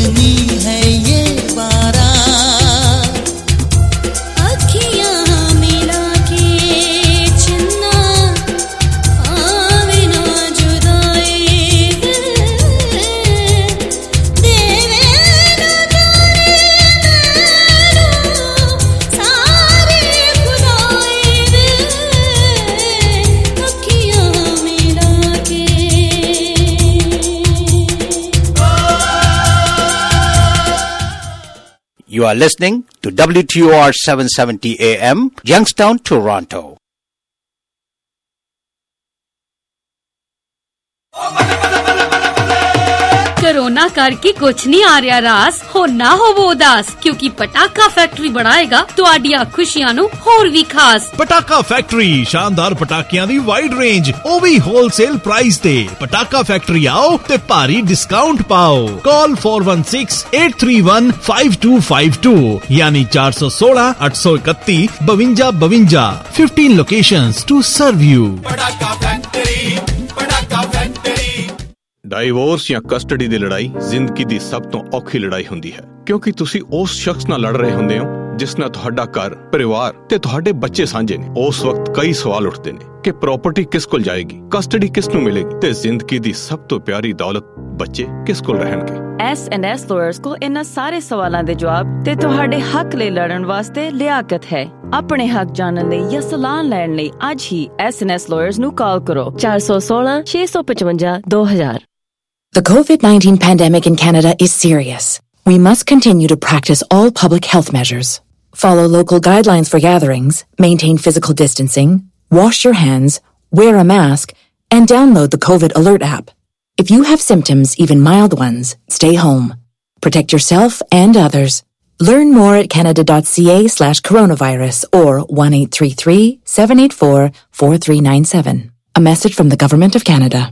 लगनी है ये बारात। अखियां मिला के चन्ना आवे ना जुदाई दिल, देवे ना जाने नैनो सारे खुदाई दिल, अखियां मिला के। You are listening to WTOR 770 AM, Youngstown, Toronto. Corona करके कुछ नहीं आ रहा रास, हो ना होवो उदास, क्योंकि पटाखा फैक्ट्री बनाएगा तुहाडियां खुशियां नू होर भी खास। पटाखा फैक्ट्री शानदार पटाकियां दी वाइड रेंज, ओ भी होलसेल प्राइस ते। पटाखा फैक्ट्री आओ ते भारी डिस्काउंट पाओ। कॉल 4168315252 यानी 416 831 52 52। 15 locations to serve you. पटाखा फैक्ट्री, पटाखा फैक्ट्री। ਡਾਈਵੋਰਸ ਜਾਂ ਕਸਟਡੀ ਦੀ ਲੜਾਈ ਜ਼ਿੰਦਗੀ ਦੀ ਸਭ ਤੋਂ ਔਖੀ ਲੜਾਈ ਹੁੰਦੀ ਹੈ, ਕਿਉਂਕਿ ਤੁਸੀਂ ਉਸ ਸ਼ਖਸ ਨਾਲ ਲੜ ਰਹੇ ਹੁੰਦੇ ਹੋ ਜਿਸ ਨਾਲ ਤੁਹਾਡਾ ਘਰ, ਪਰਿਵਾਰ ਤੇ ਤੁਹਾਡੇ ਬੱਚੇ ਸਾਂਝੇ ਨੇ। ਉਸ ਵਕਤ ਕਈ ਸਵਾਲ ਉੱਠਦੇ ਨੇ ਕਿ ਪ੍ਰਾਪਰਟੀ ਕਿਸ ਕੋਲ ਜਾਏਗੀ, ਕਸਟਡੀ ਕਿਸ ਨੂੰ ਮਿਲੇਗੀ ਤੇ ਜ਼ਿੰਦਗੀ ਦੀ ਸਭ ਤੋਂ ਪਿਆਰੀ ਦੌਲਤ ਬੱਚੇ ਕਿਸ ਕੋਲ ਰਹਿਣਗੇ। S&S ਲਾਇਰਸ ਕੋਲ ਇਹਨਾਂ ਸਾਰੇ ਸਵਾਲਾਂ ਦੇ ਜਵਾਬ ਤੇ ਤੁਹਾਡੇ ਹੱਕ ਲਈ ਲੜਨ ਵਾਸਤੇ ਲਿਆਕਤ ਹੈ। ਆਪਣੇ ਹੱਕ ਜਾਣਨ ਲਈ ਜਾਂ ਸਲਾਹ ਲੈਣ ਲਈ ਅੱਜ ਹੀ S&S ਲਾਇਰਸ ਨੂੰ ਕਾਲ ਕਰੋ 416 655 2000। The COVID-19 pandemic in Canada is serious. We must continue to practice all public health measures. Follow local guidelines for gatherings, maintain physical distancing, wash your hands, wear a mask, and download the COVID Alert app. If you have symptoms, even mild ones, stay home. Protect yourself and others. Learn more at canada.ca/coronavirus or 1-833-784-4397. A message from the Government of Canada.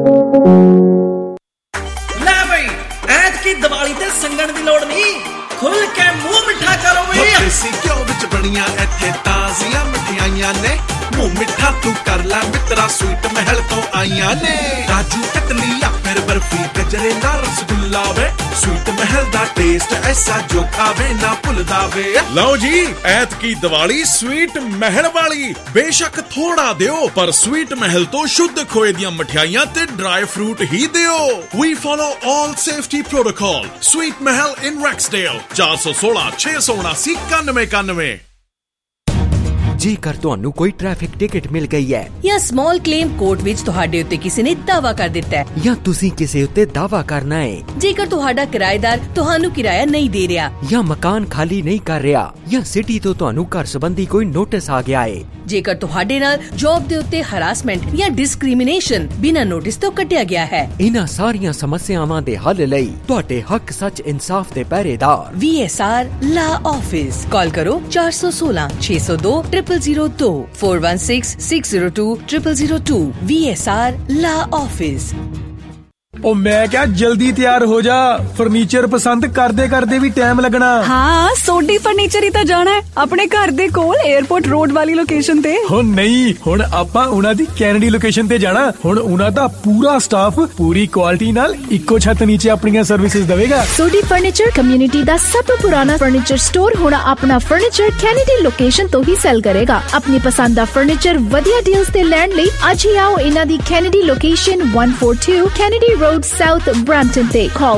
Diwali ਤੇ ਸੰਗਣ ਦੀ ਲੋੜ ਨਹੀਂ, ਖੁੱਲ ਕੇ ਮੂੰਹ ਮਿੱਠਾ ਕਰੋ ਵੀ। ਦੇਸੀ ਘਿਓ ਵਿੱਚ ਬਣੀਆਂ ਇੱਥੇ ਤਾਜ਼ੀਆਂ ਮਠਿਆਈਆਂ ਨੇ, ਮੂੰਹ ਮਿੱਠਾ ਤੂੰ ਕਰ ਲੈ ਮਿੱਤਰਾ, ਸਵੀਟ ਮਹਿਲ ਤੋਂ ਆਈਆਂ ਨੇ। ਕਾਜੂ ਕਤਲੀ ਜਾਂ ਫਿਰ ਬਰਫੀ, ਗਜਰੇ ਦਾ ਰਸਗੁੱਲਾ ਵੇ, ਸਵੀਟ ਮਹਿਲ ਦਾ ਟੇਸਟ ਐਸਾ ਜੋ ਖਾਵੇ ਨਾ ਭੁੱਲਦਾ ਵੇ। ਲਓ ਜੀ, ਐਤਕੀ ਦੀਵਾਲੀ ਸਵੀਟ ਮਹਿਲ ਵਾਲੀ। ਬੇਸ਼ੱਕ ਥੋੜਾ ਦਿਓ, ਪਰ ਸਵੀਟ ਮਹਿਲ ਤੋਂ ਸ਼ੁੱਧ ਖੋਏ ਦੀਆਂ ਮਠਿਆਈਆਂ ਤੇ ਡਰਾਈ ਫਰੂਟ ਹੀ ਦਿਓ। We follow all safety protocol. Sweet Mahal in Rexdale, 416 679 9191। ਜੇਕਰ ਤੁਹਾਨੂੰ ਕੋਈ ਟ੍ਰੈਫਿਕ ਟਿਕਟ ਮਿਲ ਗਈ ਹੈ ਜਾਂ ਸਮਾਲ ਕਲੇਮ ਕੋਰਟ ਵਿੱਚ ਤੁਹਾਡੇ ਉੱਤੇ ਕਿਸੇ ਨੇ ਦਾਅਵਾ ਕਰ ਦਿੱਤਾ ਹੈ, ਜਾਂ ਤੁਸੀਂ ਕਿਸੇ ਉੱਤੇ ਦਾਅਵਾ ਕਰਨਾ ਹੈ, ਜੇਕਰ ਤੁਹਾਡਾ ਕਿਰਾਏਦਾਰ ਤੁਹਾਨੂੰ ਕਿਰਾਇਆ ਨਹੀਂ ਦੇ ਰਿਹਾ, ਜਾਂ ਮਕਾਨ ਖਾਲੀ ਨਹੀਂ ਕਰ ਰਿਹਾ, ਜਾਂ ਸਿਟੀ ਤੋਂ ਤੁਹਾਨੂੰ ਘਰ ਸੰਬੰਧੀ ਕੋਈ ਨੋਟਿਸ ਆ ਗਿਆ ਹੈ, ਜੇਕਰ ਤੁਹਾਡੇ ਨਾਲ ਜੌਬ ਦੇ ਉੱਤੇ ਹਰਾਸਮੈਂਟ ਜਾਂ ਡਿਸਕ੍ਰਿਮੀਨੇਸ਼ਨ ਬਿਨਾਂ ਨੋਟਿਸ ਤੋਂ ਕੱਟਿਆ ਗਿਆ ਹੈ, ਇਹਨਾਂ ਸਾਰੀਆਂ ਸਮੱਸਿਆਵਾਂ ਦੇ ਹੱਲ ਲਈ ਤੁਹਾਡੇ ਹੱਕ ਸੱਚ ਇਨਸਾਫ ਦੇ ਪਹਿਰੇਦਾਰ VSR ਲਾ ਆਫਿਸ। ਕਾਲ ਕਰੋ 416 602 0002 416 602 0002। VSR ਲਾ ਆਫਿਸ। ਉਹ ਮੈਂ ਕਿਹਾ ਜਲਦੀ ਤਿਆਰ ਹੋ ਜਾ, ਫਰਨੀਚਰ ਪਸੰਦ ਕਰਦੇ ਕਰਦੇ ਵੀ ਟਾਈਮ ਲੱਗਣਾ। ਹਾਂ, ਸੋਡੀ ਫਰਨੀਚਰ ਹੀ ਤਾਂ ਜਾਣਾ ਹੈ ਆਪਣੇ ਘਰ ਦੇ ਕੋਲ 에ਅਰਪੋਰਟ ਰੋਡ ਵਾਲੀ ਲੋਕੇਸ਼ਨ ਤੇ। ਹੋ ਨਹੀਂ, ਹੁਣ ਆਪਾਂ ਉਹਨਾਂ ਦੀ ਕੈਨੇਡੀ ਲੋਕੇਸ਼ਨ ਤੇ ਜਾਣਾ। ਹੁਣ ਉਹਨਾਂ ਦਾ ਪੂਰਾ ਸਟਾਫ ਪੂਰੀ ਕੁਆਲਿਟੀ ਨਾਲ ਇੱਕੋ ਛੱਤ ਨੀਚੇ ਆਪਣੀਆਂ ਸਰਵਿਸਿਜ਼ ਦੇਵੇਗਾ। ਸੋਡੀ ਫਰਨੀਚਰ ਕਮਿਊਨਿਟੀ ਦਾ ਸਭ ਤੋਂ ਪੁਰਾਣਾ ਫਰਨੀਚਰ ਸਟੋਰ ਹੁਣ ਆਪਣਾ ਫਰਨੀਚਰ ਕੈਨੇਡੀ ਲੋਕੇਸ਼ਨ ਤੋਂ ਹੀ ਸੈਲ ਕਰੇਗਾ। ਆਪਣੀ ਪਸੰਦ ਦਾ ਫਰਨੀਚਰ ਵਧੀਆ ਡੀਲਸ ਤੇ ਲੈਣ ਲਈ ਅੱਜ ਹੀ ਆਓ ਇਹਨਾਂ ਦੀ Kennedy location 142 Kennedy Road South Brampton ਤੇ। Call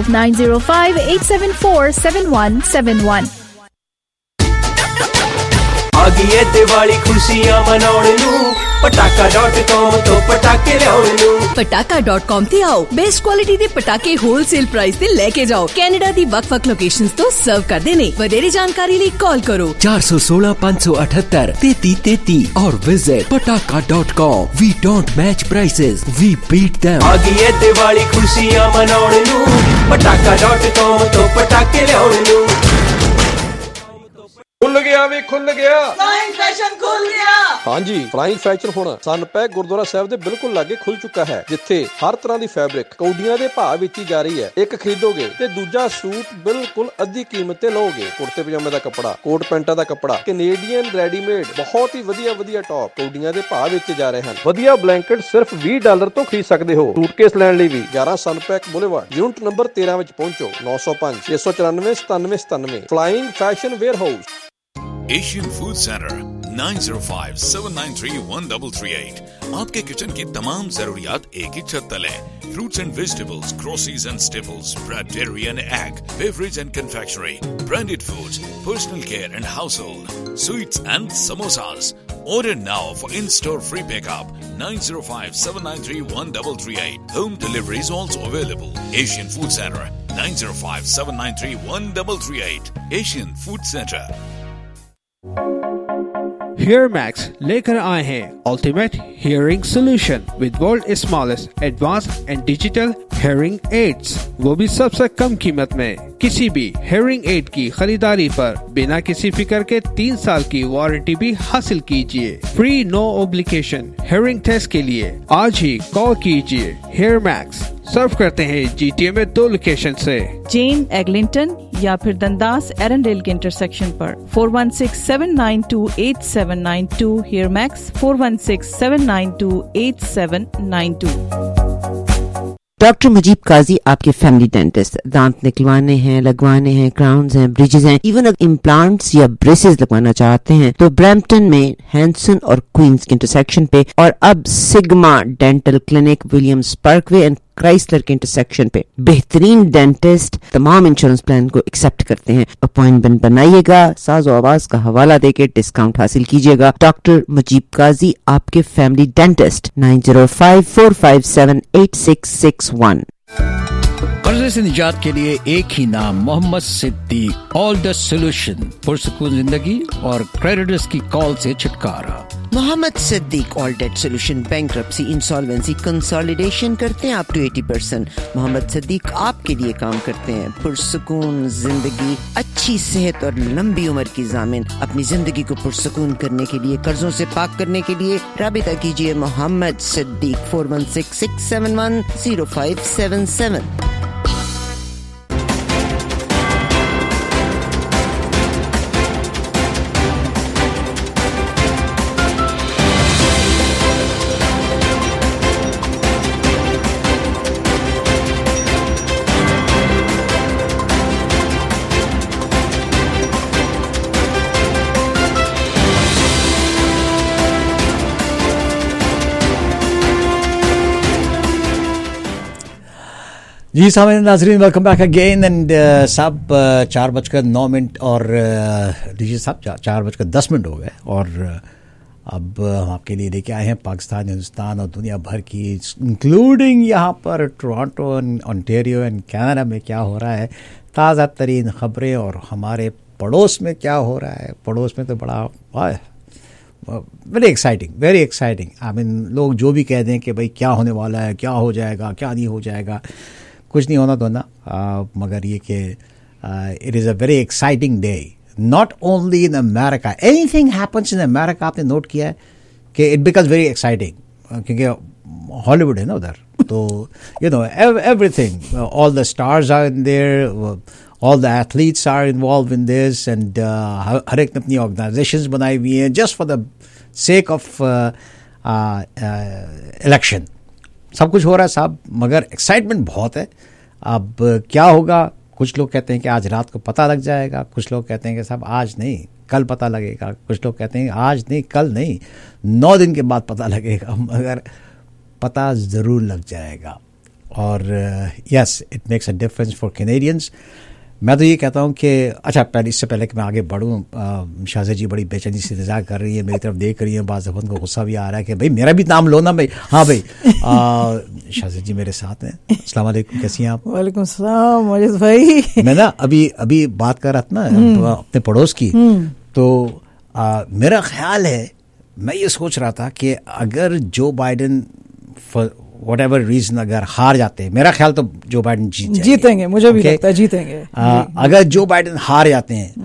905-874-7171। ਆ ਗਈ ਏ ਦੀਵਾਲੀ ਖੁਸ਼ੀਆਂ ਮਨਾਉਣ ਨੂੰ, ਪਟਾਕਾ.com ਤੋਂ ਪਟਾਕੇ ਲਿਆਉਣ ਨੂੰ। ਪਟਾਕਾ.com ਤੇ ਆਓ, ਬੈਸਟ ਕੁਆਲਿਟੀ ਦੇ ਪਟਾਕੇ ਹੋਲਸੇਲ ਪ੍ਰਾਈਸ ਤੇ ਲੈ ਕੇ ਜਾਓ। ਕੈਨੇਡਾ ਦੀ ਵੱਖ-ਵੱਖ ਲੋਕੇਸ਼ਨਸ ਤੋਂ ਸਰਵ ਕਰਦੇ ਨੇ। ਵਧੇਰੇ ਜਾਣਕਾਰੀ ਲਈ ਕਾਲ ਕਰੋ 416 578 3333 और visit pataka.com. We don't match prices, we beat them. ਆ ਗਈ ਏ ਦੀਵਾਲੀ ਖੁਸ਼ੀਆਂ ਮਨਾਉਣ ਨੂੰ, ਪਟਾਕਾ.com ਤੋਂ ਪਟਾਕੇ ਲਿਆਉਣ ਨੂੰ। खुल गया वे खुल गया फ्लाइंग फैशन खुल गया। हाँ जी, फ्लाइंग फैशन ਹੁਣ ਸਨਪੈਕ ਗੁਰਦੁਆਰਾ ਸਾਹਿਬ ਦੇ ਬਿਲਕੁਲ ਲਾਗੇ ਖੁੱਲ ਚੁੱਕਾ ਹੈ, ਜਿੱਥੇ ਹਰ ਤਰ੍ਹਾਂ ਦੀ ਫੈਬਰਿਕ ਕੌਡੀਆਂ ਦੇ ਭਾਅ ਵਿੱਚ ਜਾ ਰਹੀ ਹੈ। ਇੱਕ ਖਰੀਦੋਗੇ ਤੇ ਦੂਜਾ ਸੂਟ ਬਿਲਕੁਲ ਅੱਧੀ ਕੀਮਤ ਤੇ ਲਓਗੇ। ਕੁੜਤੇ ਪਜਾਮੇ ਦਾ ਕੱਪੜਾ, ਕੋਟ ਪੈਂਟਾਂ ਦਾ ਕੱਪੜਾ, ਕੈਨੇਡੀਅਨ ਰੈਡੀਮੇਡ, ਬਹੁਤ ਹੀ ਵਧੀਆ ਟੌਪ ਕੌਡੀਆਂ ਦੇ ਭਾਅ ਵਿੱਚ ਜਾ ਰਹੇ ਹਨ। ਵਧੀਆ ਬਲੈਂਕਟ ਸਿਰਫ $20 ਤੋਂ ਖਰੀਦ ਸਕਦੇ ਹੋ। ਸੂਟਕੇਸ ਲੈਣ ਲਈ ਵੀ 11 ਸਨਪੈਕ ਬੁਲੇਵਾਰਡ ਯੂਨਿਟ ਨੰਬਰ 13 ਵਿੱਚ ਪਹੁੰਚੋ। 905 694 9797 flying fashion warehouse. Asian food centre 9057931338 आपके किचन की तमाम जरूरियात एक ही छत तले। Fruits and vegetables, groceries and staples, bread, dairy and egg, beverage and confectionery, branded foods, personal care and household, sweets and samosas. Order now for in-store free pickup 9057931338. Home delivery is also available. Asian Food Center 9057931338. Asian Food Center. HearMax लेकर आए हैं ultimate hearing solution with world smallest advance and digital hearing aids, वो भी सबसे कम कीमत में। किसी भी हियरिंग एड की खरीदारी पर बिना किसी फिक्र के 3 साल की वारंटी भी हासिल कीजिए। Free no obligation hearing test के लिए आज ही कॉल कीजिए। HearMax सर्व करते हैं GTA में 2 लोकेशन से, जेन एग्लिंटन या फिर दंदास एरंडेल के इंटरसेक्शन पर। 4167928792 HearMax 4167928792। डॉक्टर मुजीब काजी आपके फैमिली डेंटिस्ट। दांत निकलवाने हैं, लगवाने हैं, क्राउन्स हैं, ब्रिजेस हैं, इवन अगर इम्प्लांट्स या ब्रेसेस लगवाना चाहते हैं तो ब्रैम्पटन में हैंसन और क्वींस के इंटरसेक्शन पे, और अब Sigma Dental Clinic Williams Parkway and Chrysler के इंटरसेक्शन पे बेहतरीन डेंटिस्ट तमाम इंश्योरेंस प्लान को एक्सेप्ट करते हैं। अपॉइंटमेंट बनाइएगा, साज़ो आवाज का हवाला देके डिस्काउंट हासिल कीजिएगा। डॉक्टर मुजीब काजी आपके फैमिली डेंटिस्ट 9054578661। कर्जे से निजात के लिए एक ही नाम, Mohammad Siddiq. All the solution, पुरसुकून जिंदगी और क्रेडिटर्स की कॉल से छुटकारा। Mohammad Siddiq all debt solution, bankruptcy, insolvency, consolidation करते हैं अप टू 80%। मोहम्मद सिद्दीक आपके लिए काम करते हैं। पुरसुकून जिंदगी, अच्छी सेहत और लंबी उम्र की जामिन। अपनी जिंदगी को पुरसुकून करने के लिए, कर्जों से पाक करने के लिए राबिता कीजिए मोहम्मद सिद्दीक 4166710577। जी सामने नाजरीन, वेलकम बैक अगेन। एंड साहब 4:09 और लीजिए साहब 4:10 हो गए, और अब हम आपके लिए लेके आए हैं पाकिस्तान, हिंदुस्तान और दुनिया भर की, इंक्लूडिंग यहाँ पर टोरंटो, ऑन्टेरियो एंड कनाडा में क्या हो रहा है, ताज़ा तरीन ख़बरें, और हमारे पड़ोस में क्या हो रहा है। पड़ोस में तो बड़ा वेरी एक्साइटिंग। आई मीन लोग जो भी कह दें कि भाई क्या होने वाला है, क्या हो जाएगा, क्या नहीं हो जाएगा, कुछ नहीं होना तो ना, मगर ये कि it is a very exciting day, not only in America. Anything happens in America, आपने नोट किया है कि इट बिकम्स वेरी एक्साइटिंग, क्योंकि हॉलीवुड है ना उधर, तो you know everything, all the stars are in there, all the athletes are involved in this, and हर एक ने अपनी organizations बनाई हुई हैं just for the sake of election। सब कुछ हो रहा है साहब, मगर एक्साइटमेंट बहुत है। अब क्या होगा, कुछ लोग कहते हैं कि आज रात को पता लग जाएगा, कुछ लोग कहते हैं कि साहब आज नहीं कल पता लगेगा, कुछ लोग कहते हैं आज नहीं कल नहीं 9 दिन के बाद पता लगेगा, मगर पता ज़रूर लग जाएगा। और yes, it makes a difference for Canadians. मैं तो ये कहता हूँ कि अच्छा, इससे पहले कि मैं आगे बढ़ूँ, शाहज़ा जी बड़ी बेचैनी से इंतज़ार कर रही है, मेरी तरफ देख रही है, बाज़ दफ़ा उनको गुस्सा भी आ रहा है कि भाई मेरा भी नाम लो ना भाई। हाँ भाई, शाहज़ा जी मेरे साथ हैं। अस्सलाम वालेकुम, कैसी हैं आप? वालेकुम सलाम मौजूद भाई। मैं ना अभी बात कर रहा था ना अपने पड़ोस की, तो मेरा ख्याल है, मैं ये सोच रहा था कि अगर जो बाइडेन whatever reason अगर हार जाते हैं, मेरा ख्याल तो जो बाइडेन जीतेंगे, मुझे भी लगता है जीतेंगे। अगर जो बाइडेन हार जाते हैं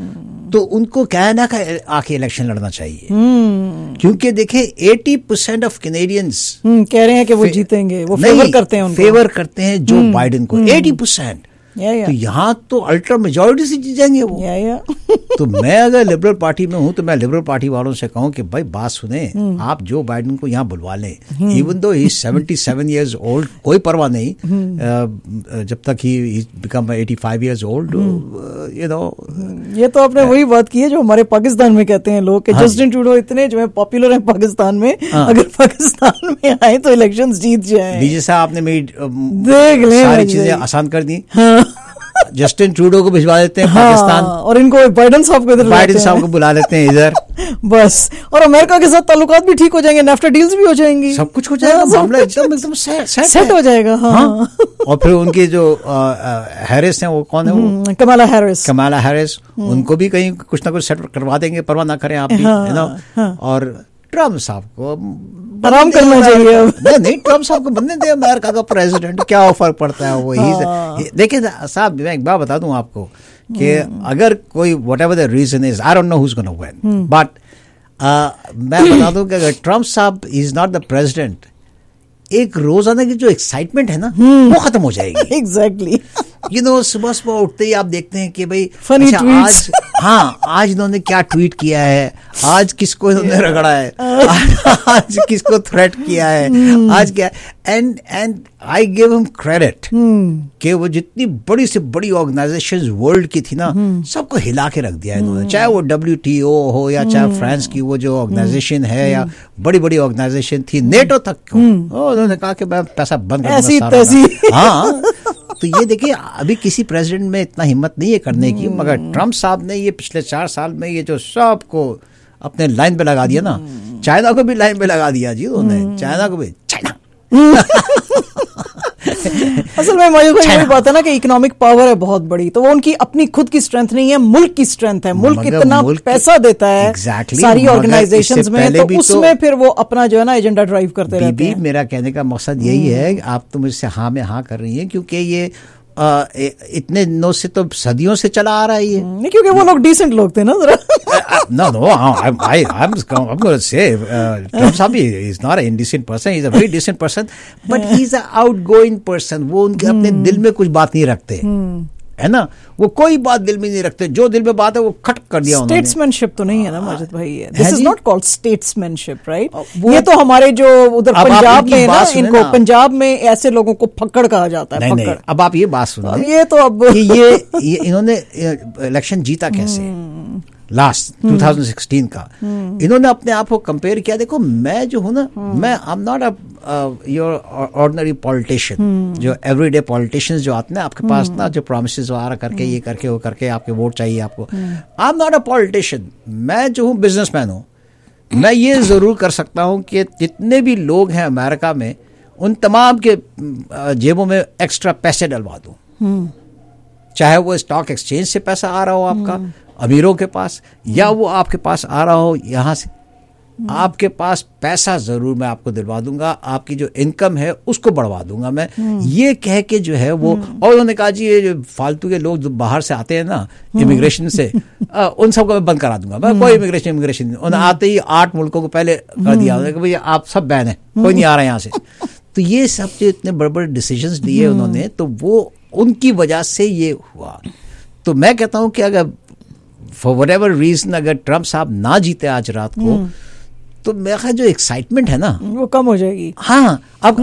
तो उनको कनाडा का आके इलेक्शन लड़ना चाहिए, क्योंकि देखें 80% ऑफ कैनेडियंस कह रहे हैं कि वो जीतेंगे, वो फेवर करते हैं उनको, फेवर करते हैं जो बाइडेन को 80%। तो यहाँ तो अल्ट्रा मेजॉरिटी से जीत जाएंगे वो। तो मैं अगर लिबरल पार्टी में हूँ तो मैं लिबरल पार्टी वालों से कहूँ कि भाई बात सुने, आप जो बाइडेन को यहाँ बुलवा लें, इवन दो ही 77 years old, कोई परवाह नहीं, जब तक ही become 85 years old, you know. ये तो आपने वही बात की है जो हमारे पाकिस्तान में कहते हैं लोग कि जस्टिन ट्रूडो इतने जो है पॉपुलर है पाकिस्तान में, अगर पाकिस्तान में आए तो इलेक्शंस जीत जाए। डीजे साहब आपने मेरी देख ले सारी चीजें आसान कर दी। जस्टिन ट्रूडो को भिजवा देते हैं पाकिस्तान, और इनको बाइडेन साहब को बुला लेते हैं इधर बस, और अमेरिका के साथ ताल्लुकात भी ठीक हो जाएंगे, नाफ्टा डील्स भी हो जाएंगी, सब कुछ हो जाएगा, मामला एकदम सेट हो जाएगा। हाँ। और फिर उनके जो हैरिस हैं, वो कौन है वो? कमाला हैरिस, उनको भी कहीं कुछ ना कुछ सेट करवा देंगे, परवाह ना करें आप भी, है ना। और ट्रम्प साहब को आराम करना चाहिए अब। नहीं, ट्रम्प साहब को बनने दे अमेरिका का प्रेसिडेंट, क्या ऑफर पड़ता है वो ही। देखिए साहब, मैं एक बात बता दूं आपको कि अगर कोई whatever the reason is, I don't know who is gonna win, but मैं बता दूं कि अगर ट्रम्प साहब इज नॉट द प्रेसिडेंट, एक रोजाना की जो एक्साइटमेंट है ना वो खत्म हो जाएगी। एग्जैक्टली। यू नो, सुबह सुबह उठते ही आप देखते हैं कि भाई अच्छा, आज इन्होंने क्या ट्वीट किया है, आज किसको इन्होंने रगड़ा है, आज किसको थ्रेट किया है, आज क्या। And I give him credit कि वो जितनी बड़ी से बड़ी ऑर्गेनाइजेशंस वर्ल्ड की थी ना, सबको हिला के रख दिया इन्होंने, चाहे वो WTO हो या चाहे फ्रांस की वो जो ऑर्गेनाइजेशन है या बड़ी बड़ी ऑर्गेनाइजेशन थी, नेटो तक को, उन्होंने कहा कि मैं पैसा बंद कर दूंगा। हाँ, तो ये देखिए, अभी किसी प्रेसिडेंट में इतना हिम्मत नहीं है करने की, मगर ट्रम्प साहब ने ये पिछले 4 साल में ये जो सबको अपने लाइन पे लगा दिया ना, चाइना को भी लाइन पे लगा दिया जी उन्होंने, चाइना को भी, चाइना असल में मयूर भाई यही बात है ना कि इकोनॉमिक पावर है बहुत बड़ी, तो वो उनकी अपनी खुद की स्ट्रेंथ नहीं है, मुल्क की स्ट्रेंथ है। मुल्क इतना पैसा देता है सारी ऑर्गेनाइजेशंस में, तो उसमें फिर वो अपना जो है ना एजेंडा ड्राइव करते रहते हैं। मेरा कहने का मकसद यही है, आप तो मुझसे हाँ में हाँ कर रही हैं, क्योंकि ये इतने दिनों से तो सदियों से चला आ रहा है ये, क्योंकि वो लोग डिसेंट लोग थे ना जरा। No, I'm going to say Trump साहब is not an indecent person, he's a very decent person, but he's an outgoing person. वो उनके अपने दिल में कुछ बात नहीं रखते, है ना, वो कोई बात दिल में नहीं रखते, जो दिल में बात है वो खट कर दिया उन्होंने। स्टेट्समैनशिप तो नहीं है ना माजिद भाई, this is not called statesmanship, right. ये तो हमारे जो उधर पंजाब में ना, इनको पंजाब में ऐसे लोगों को फक्कड़ कहा जाता है। नहीं, अब आप ये बात सुनो, ये तो अब ये इन्होंने इलेक्शन जीता कैसे लास्ट 2016 का, इन्होंने अपने आप को कंपेयर किया। देखो, मैं जो हूं ना, मैं I am not your ordinary politician, जो एवरीडे पॉलिटिशियंस जो आते हैं आपके पास ना, जो प्रोमिसेस वगैरह करके ये करके वो करके आपके वोट चाहिए आपको। I am not a politician, मैं जो हूँ बिजनेसमैन हूँ। मैं ये जरूर कर सकता हूँ कि जितने भी लोग हैं अमेरिका में, उन तमाम के जेबों में एक्स्ट्रा पैसे डलवा दूं, चाहे वो स्टॉक एक्सचेंज से पैसा आ रहा हो आपका अमीरों के पास, या वो आपके पास आ रहा हो यहाँ से, आपके पास पैसा जरूर मैं आपको दिलवा दूंगा, आपकी जो इनकम है उसको बढ़वा दूंगा मैं, ये कह के जो है वो। और उन्होंने कहा जी, ये जो फालतू के लोग जो बाहर से आते हैं ना इमिग्रेशन से, उन सबको मैं बंद करा दूंगा, मैं कोई इमिग्रेशन उन्हें आते ही 8 मुल्कों को पहले कर दिया कि भैया आप सब बैन है, कोई नहीं आ रहा यहाँ से। तो ये सब जो इतने बड़े बड़े डिसीजंस लिए उन्होंने, तो वो उनकी वजह से ये हुआ। तो मैं कहता हूँ कि अगर फॉर व्हाटएवर रीजन अगर ट्रम्प साहब ना जीते आज रात को, तो मेरा ख्याल जो एक्साइटमेंट है ना वो कम हो जाएगी। हाँ,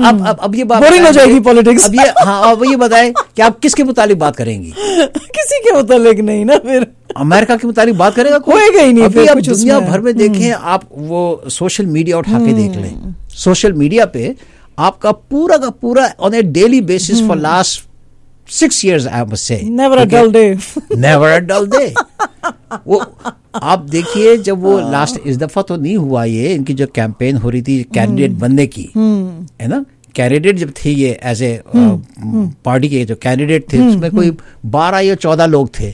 अब ये बात बोरिंग हो जाएगी पॉलिटिक्स। अब ये बताएं कि आप किसके मुतालिक बात करेंगी? किसी के मुतालिक नहीं ना, फिर अमेरिका के मुतालिक बात करेगा कोई ही नहीं। अभी आप दुनिया भर में देखें, आप वो सोशल मीडिया उठा के देख लें, सोशल मीडिया पे आपका पूरा का पूरा on a daily basis for last 6 years I must say, never a dull day, never a dull day। वो आप देखिए, जब वो लास्ट इस दफा तो नहीं हुआ ये, इनकी जो कैंपेन हो रही थी कैंडिडेट बनने की, है ना, कैंडिडेट जब थे ये एज ए पार्टी के जो कैंडिडेट थे, उसमें कोई 12 या 14 लोग थे,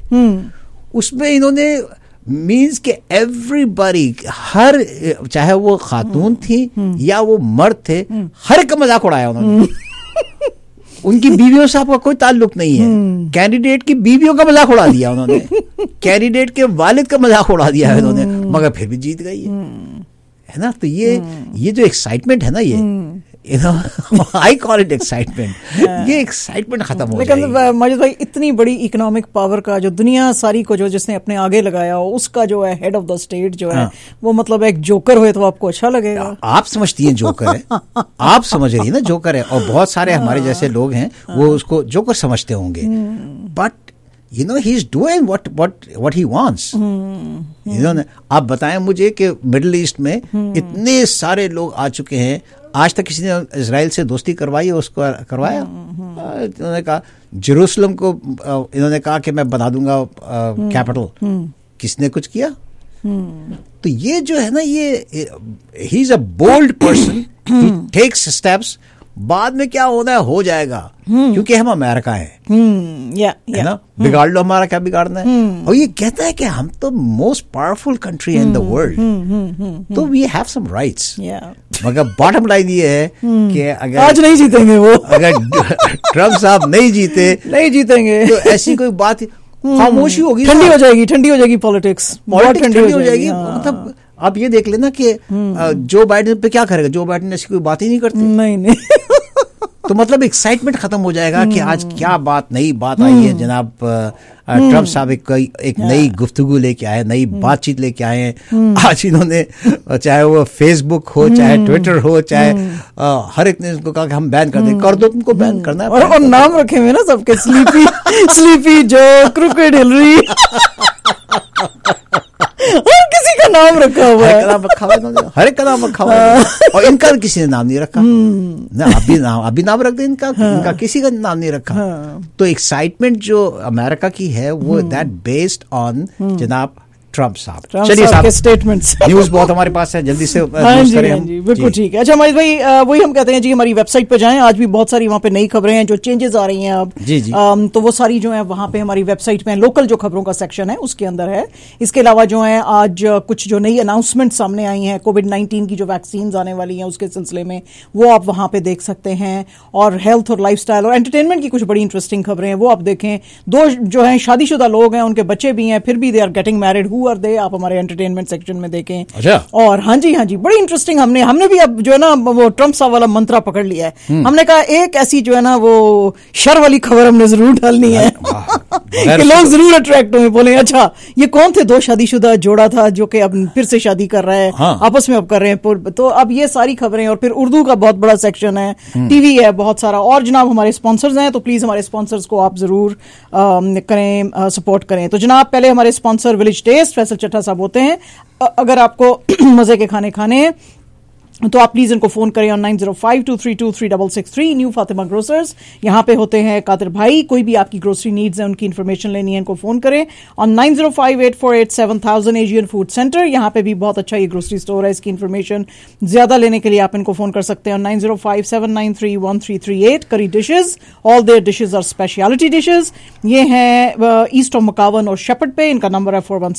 उसमें इन्होंने मीन्स के एवरीबॉडी, हर चाहे वो खातून थी या वो मर्द थे, हर एक का मजाक उड़ाया उन्होंने। उनकी बीवियों से आपका कोई ताल्लुक नहीं है। कैंडिडेट की बीवियों का मजाक उड़ा दिया उन्होंने, कैंडिडेट के वालिद का मजाक उड़ा दिया है उन्होंने, मगर फिर भी जीत गई है ना। तो ये जो एक्साइटमेंट है ना, ये you know, I call it excitement. ये एक्साइटमेंट खत्म हो जाएगी। लेकिन माजिद भाई, इतनी बड़ी इकोनॉमिक पावर का जो दुनिया सारी को जो जिसने अपने आगे लगाया हो, उसका जो है हेड ऑफ द स्टेट जो है वो मतलब एक जोकर हुए तो आपको अच्छा लगेगा। आप समझती हैं जोकर है, आप समझ रही है ना जोकर है, और बहुत सारे हमारे जैसे लोग हैं वो उसको जोकर समझते होंगे, but you know he's doing what he wants. You know, आप बताएं मुझे कि मिडिल ईस्ट में इतने सारे लोग आ चुके हैं, आज तक किसी ने इजराइल से दोस्ती करवाई है? उसको करवाया? इन्होंने कहा जेरूसलम को, इन्होंने कहा कि मैं बना दूंगा कैपिटल, किसने कुछ किया? तो ये जो है ना, ये ही is a bold person, he takes steps, बाद में क्या होना है हो जाएगा, क्योंकि हम अमेरिका हैं, है ना, बिगाड़ लो हमारा क्या बिगाड़ना है। और ये कहता है कि हम तो most powerful country in the world, तो वी हैव सम राइट्स, मगर बॉटम लाइन ये है कि अगर आज नहीं जीतेंगे वो, अगर ट्रम्प साहब नहीं जीतेंगे तो ऐसी कोई बात, खामोशी होगी, ठंडी हो जाएगी पॉलिटिक्स ठंडी हो जाएगी। मतलब आप ये देख लेना कि जो बाइडेन पे क्या करेगा, जो बाइडेन ऐसी कोई बात ही नहीं करते, नहीं तो मतलब एक्साइटमेंट खत्म हो जाएगा कि आज क्या बात, नई बात आई है जनाब। ट्रम्प साहब एक नई गुफ्तगू लेके आए, नई बातचीत लेके आए हैं। आज इन्होंने, चाहे वो फेसबुक हो, चाहे ट्विटर हो, चाहे हर एक ने उनको कहा कि हम बैन कर दें, कर दो, तुमको बैन करना है। और नाम रखे हुए ना सबके, स्लीपी जो, क्रिकेट हिलरी, हर किसी का नाम रखा हुआ है, हर एक का नाम रखा हुआ है, और इनका किसी ने नाम नहीं रखा ना, अभी नाम रख दे इनका किसी का नाम नहीं रखा। तो एक्साइटमेंट जो अमेरिका की है वो दैट बेस्ड ऑन जनाब ट्रम्प साहब। चलिए साहब, स्टेटमेंट्स, न्यूज बहुत हमारे पास है, जल्दी से बिल्कुल ठीक है। अच्छा माजिद भाई, वही हम कहते हैं जी, हमारी वेबसाइट पे जाएं, आज भी बहुत सारी वहाँ पे नई खबरें हैं, जो चेंजेस आ रही हैं अब जी। तो वो सारी जो है वहाँ पे हमारी वेबसाइट में लोकल जो खबरों का सेक्शन है उसके अंदर है। इसके अलावा जो है आज कुछ जो नई अनाउंसमेंट सामने आई हैं, कोविड-19 की जो वैक्सीन आने वाली हैं उसके सिलसिले में, वो आप वहाँ पे देख सकते हैं। और हेल्थ और लाइफस्टाइल और एंटरटेनमेंट की कुछ बड़ी इंटरेस्टिंग खबरें हैं, वो आप देखें। दो जो है शादीशुदा लोग हैं, उनके बच्चे भी हैं, फिर भी they are getting married, who are they, आप हमारे एंटरटेनमेंट सेक्शन में देखें। अच्छा। और हाँ जी बड़ी इंटरेस्टिंग, हमने भी अब जो है ना वो ट्रम्प साहब वाला मंत्रा पकड़ लिया है। हमने कहा एक ऐसी जो है ना वो शर वाली खबर हमने जरूर डालनी है कि लोग जरूर अट्रैक्ट हुए, बोले अच्छा ये कौन थे, दो शादीशुदा जोड़ा था जो कि अब फिर से शादी कर रहा है, आपस में अब कर रहे हैं। तो अब ये सारी खबरें, और फिर उर्दू का बहुत बड़ा सेक्शन है, टीवी है बहुत सारा, और जनाब हमारे स्पॉन्सर्स हैं, तो प्लीज हमारे स्पॉन्सर्स को आप जरूर करें, सपोर्ट करें। तो जनाब पहले हमारे स्पॉन्सर विलेज टेस्ट फैसल चट्टा साहब होते हैं। अगर आपको मजे के खाने खाने हैं तो आप प्लीज इनको फोन करें ऑन 9052323663। न्यू फातिमा ग्रोसर्स, यहाँ पे होते हैं कादिर भाई। कोई भी आपकी ग्रोसरी नीड्स है, उनकी इन्फॉर्मेशन लेनी है, इनको फोन करें ऑन 9058487000। एशियन फूड सेंटर, यहाँ पे भी बहुत अच्छा ये ग्रोसरी स्टोर है। इसकी इन्फॉर्मेशन ज्यादा लेने के लिए आप इनको फोन कर सकते हैं on 9057931338। Curry dishes, all their dishes are speciality dishes. ये हैं ईस्ट ऑफ मकावन और शेपर्ड पे। इनका नंबर है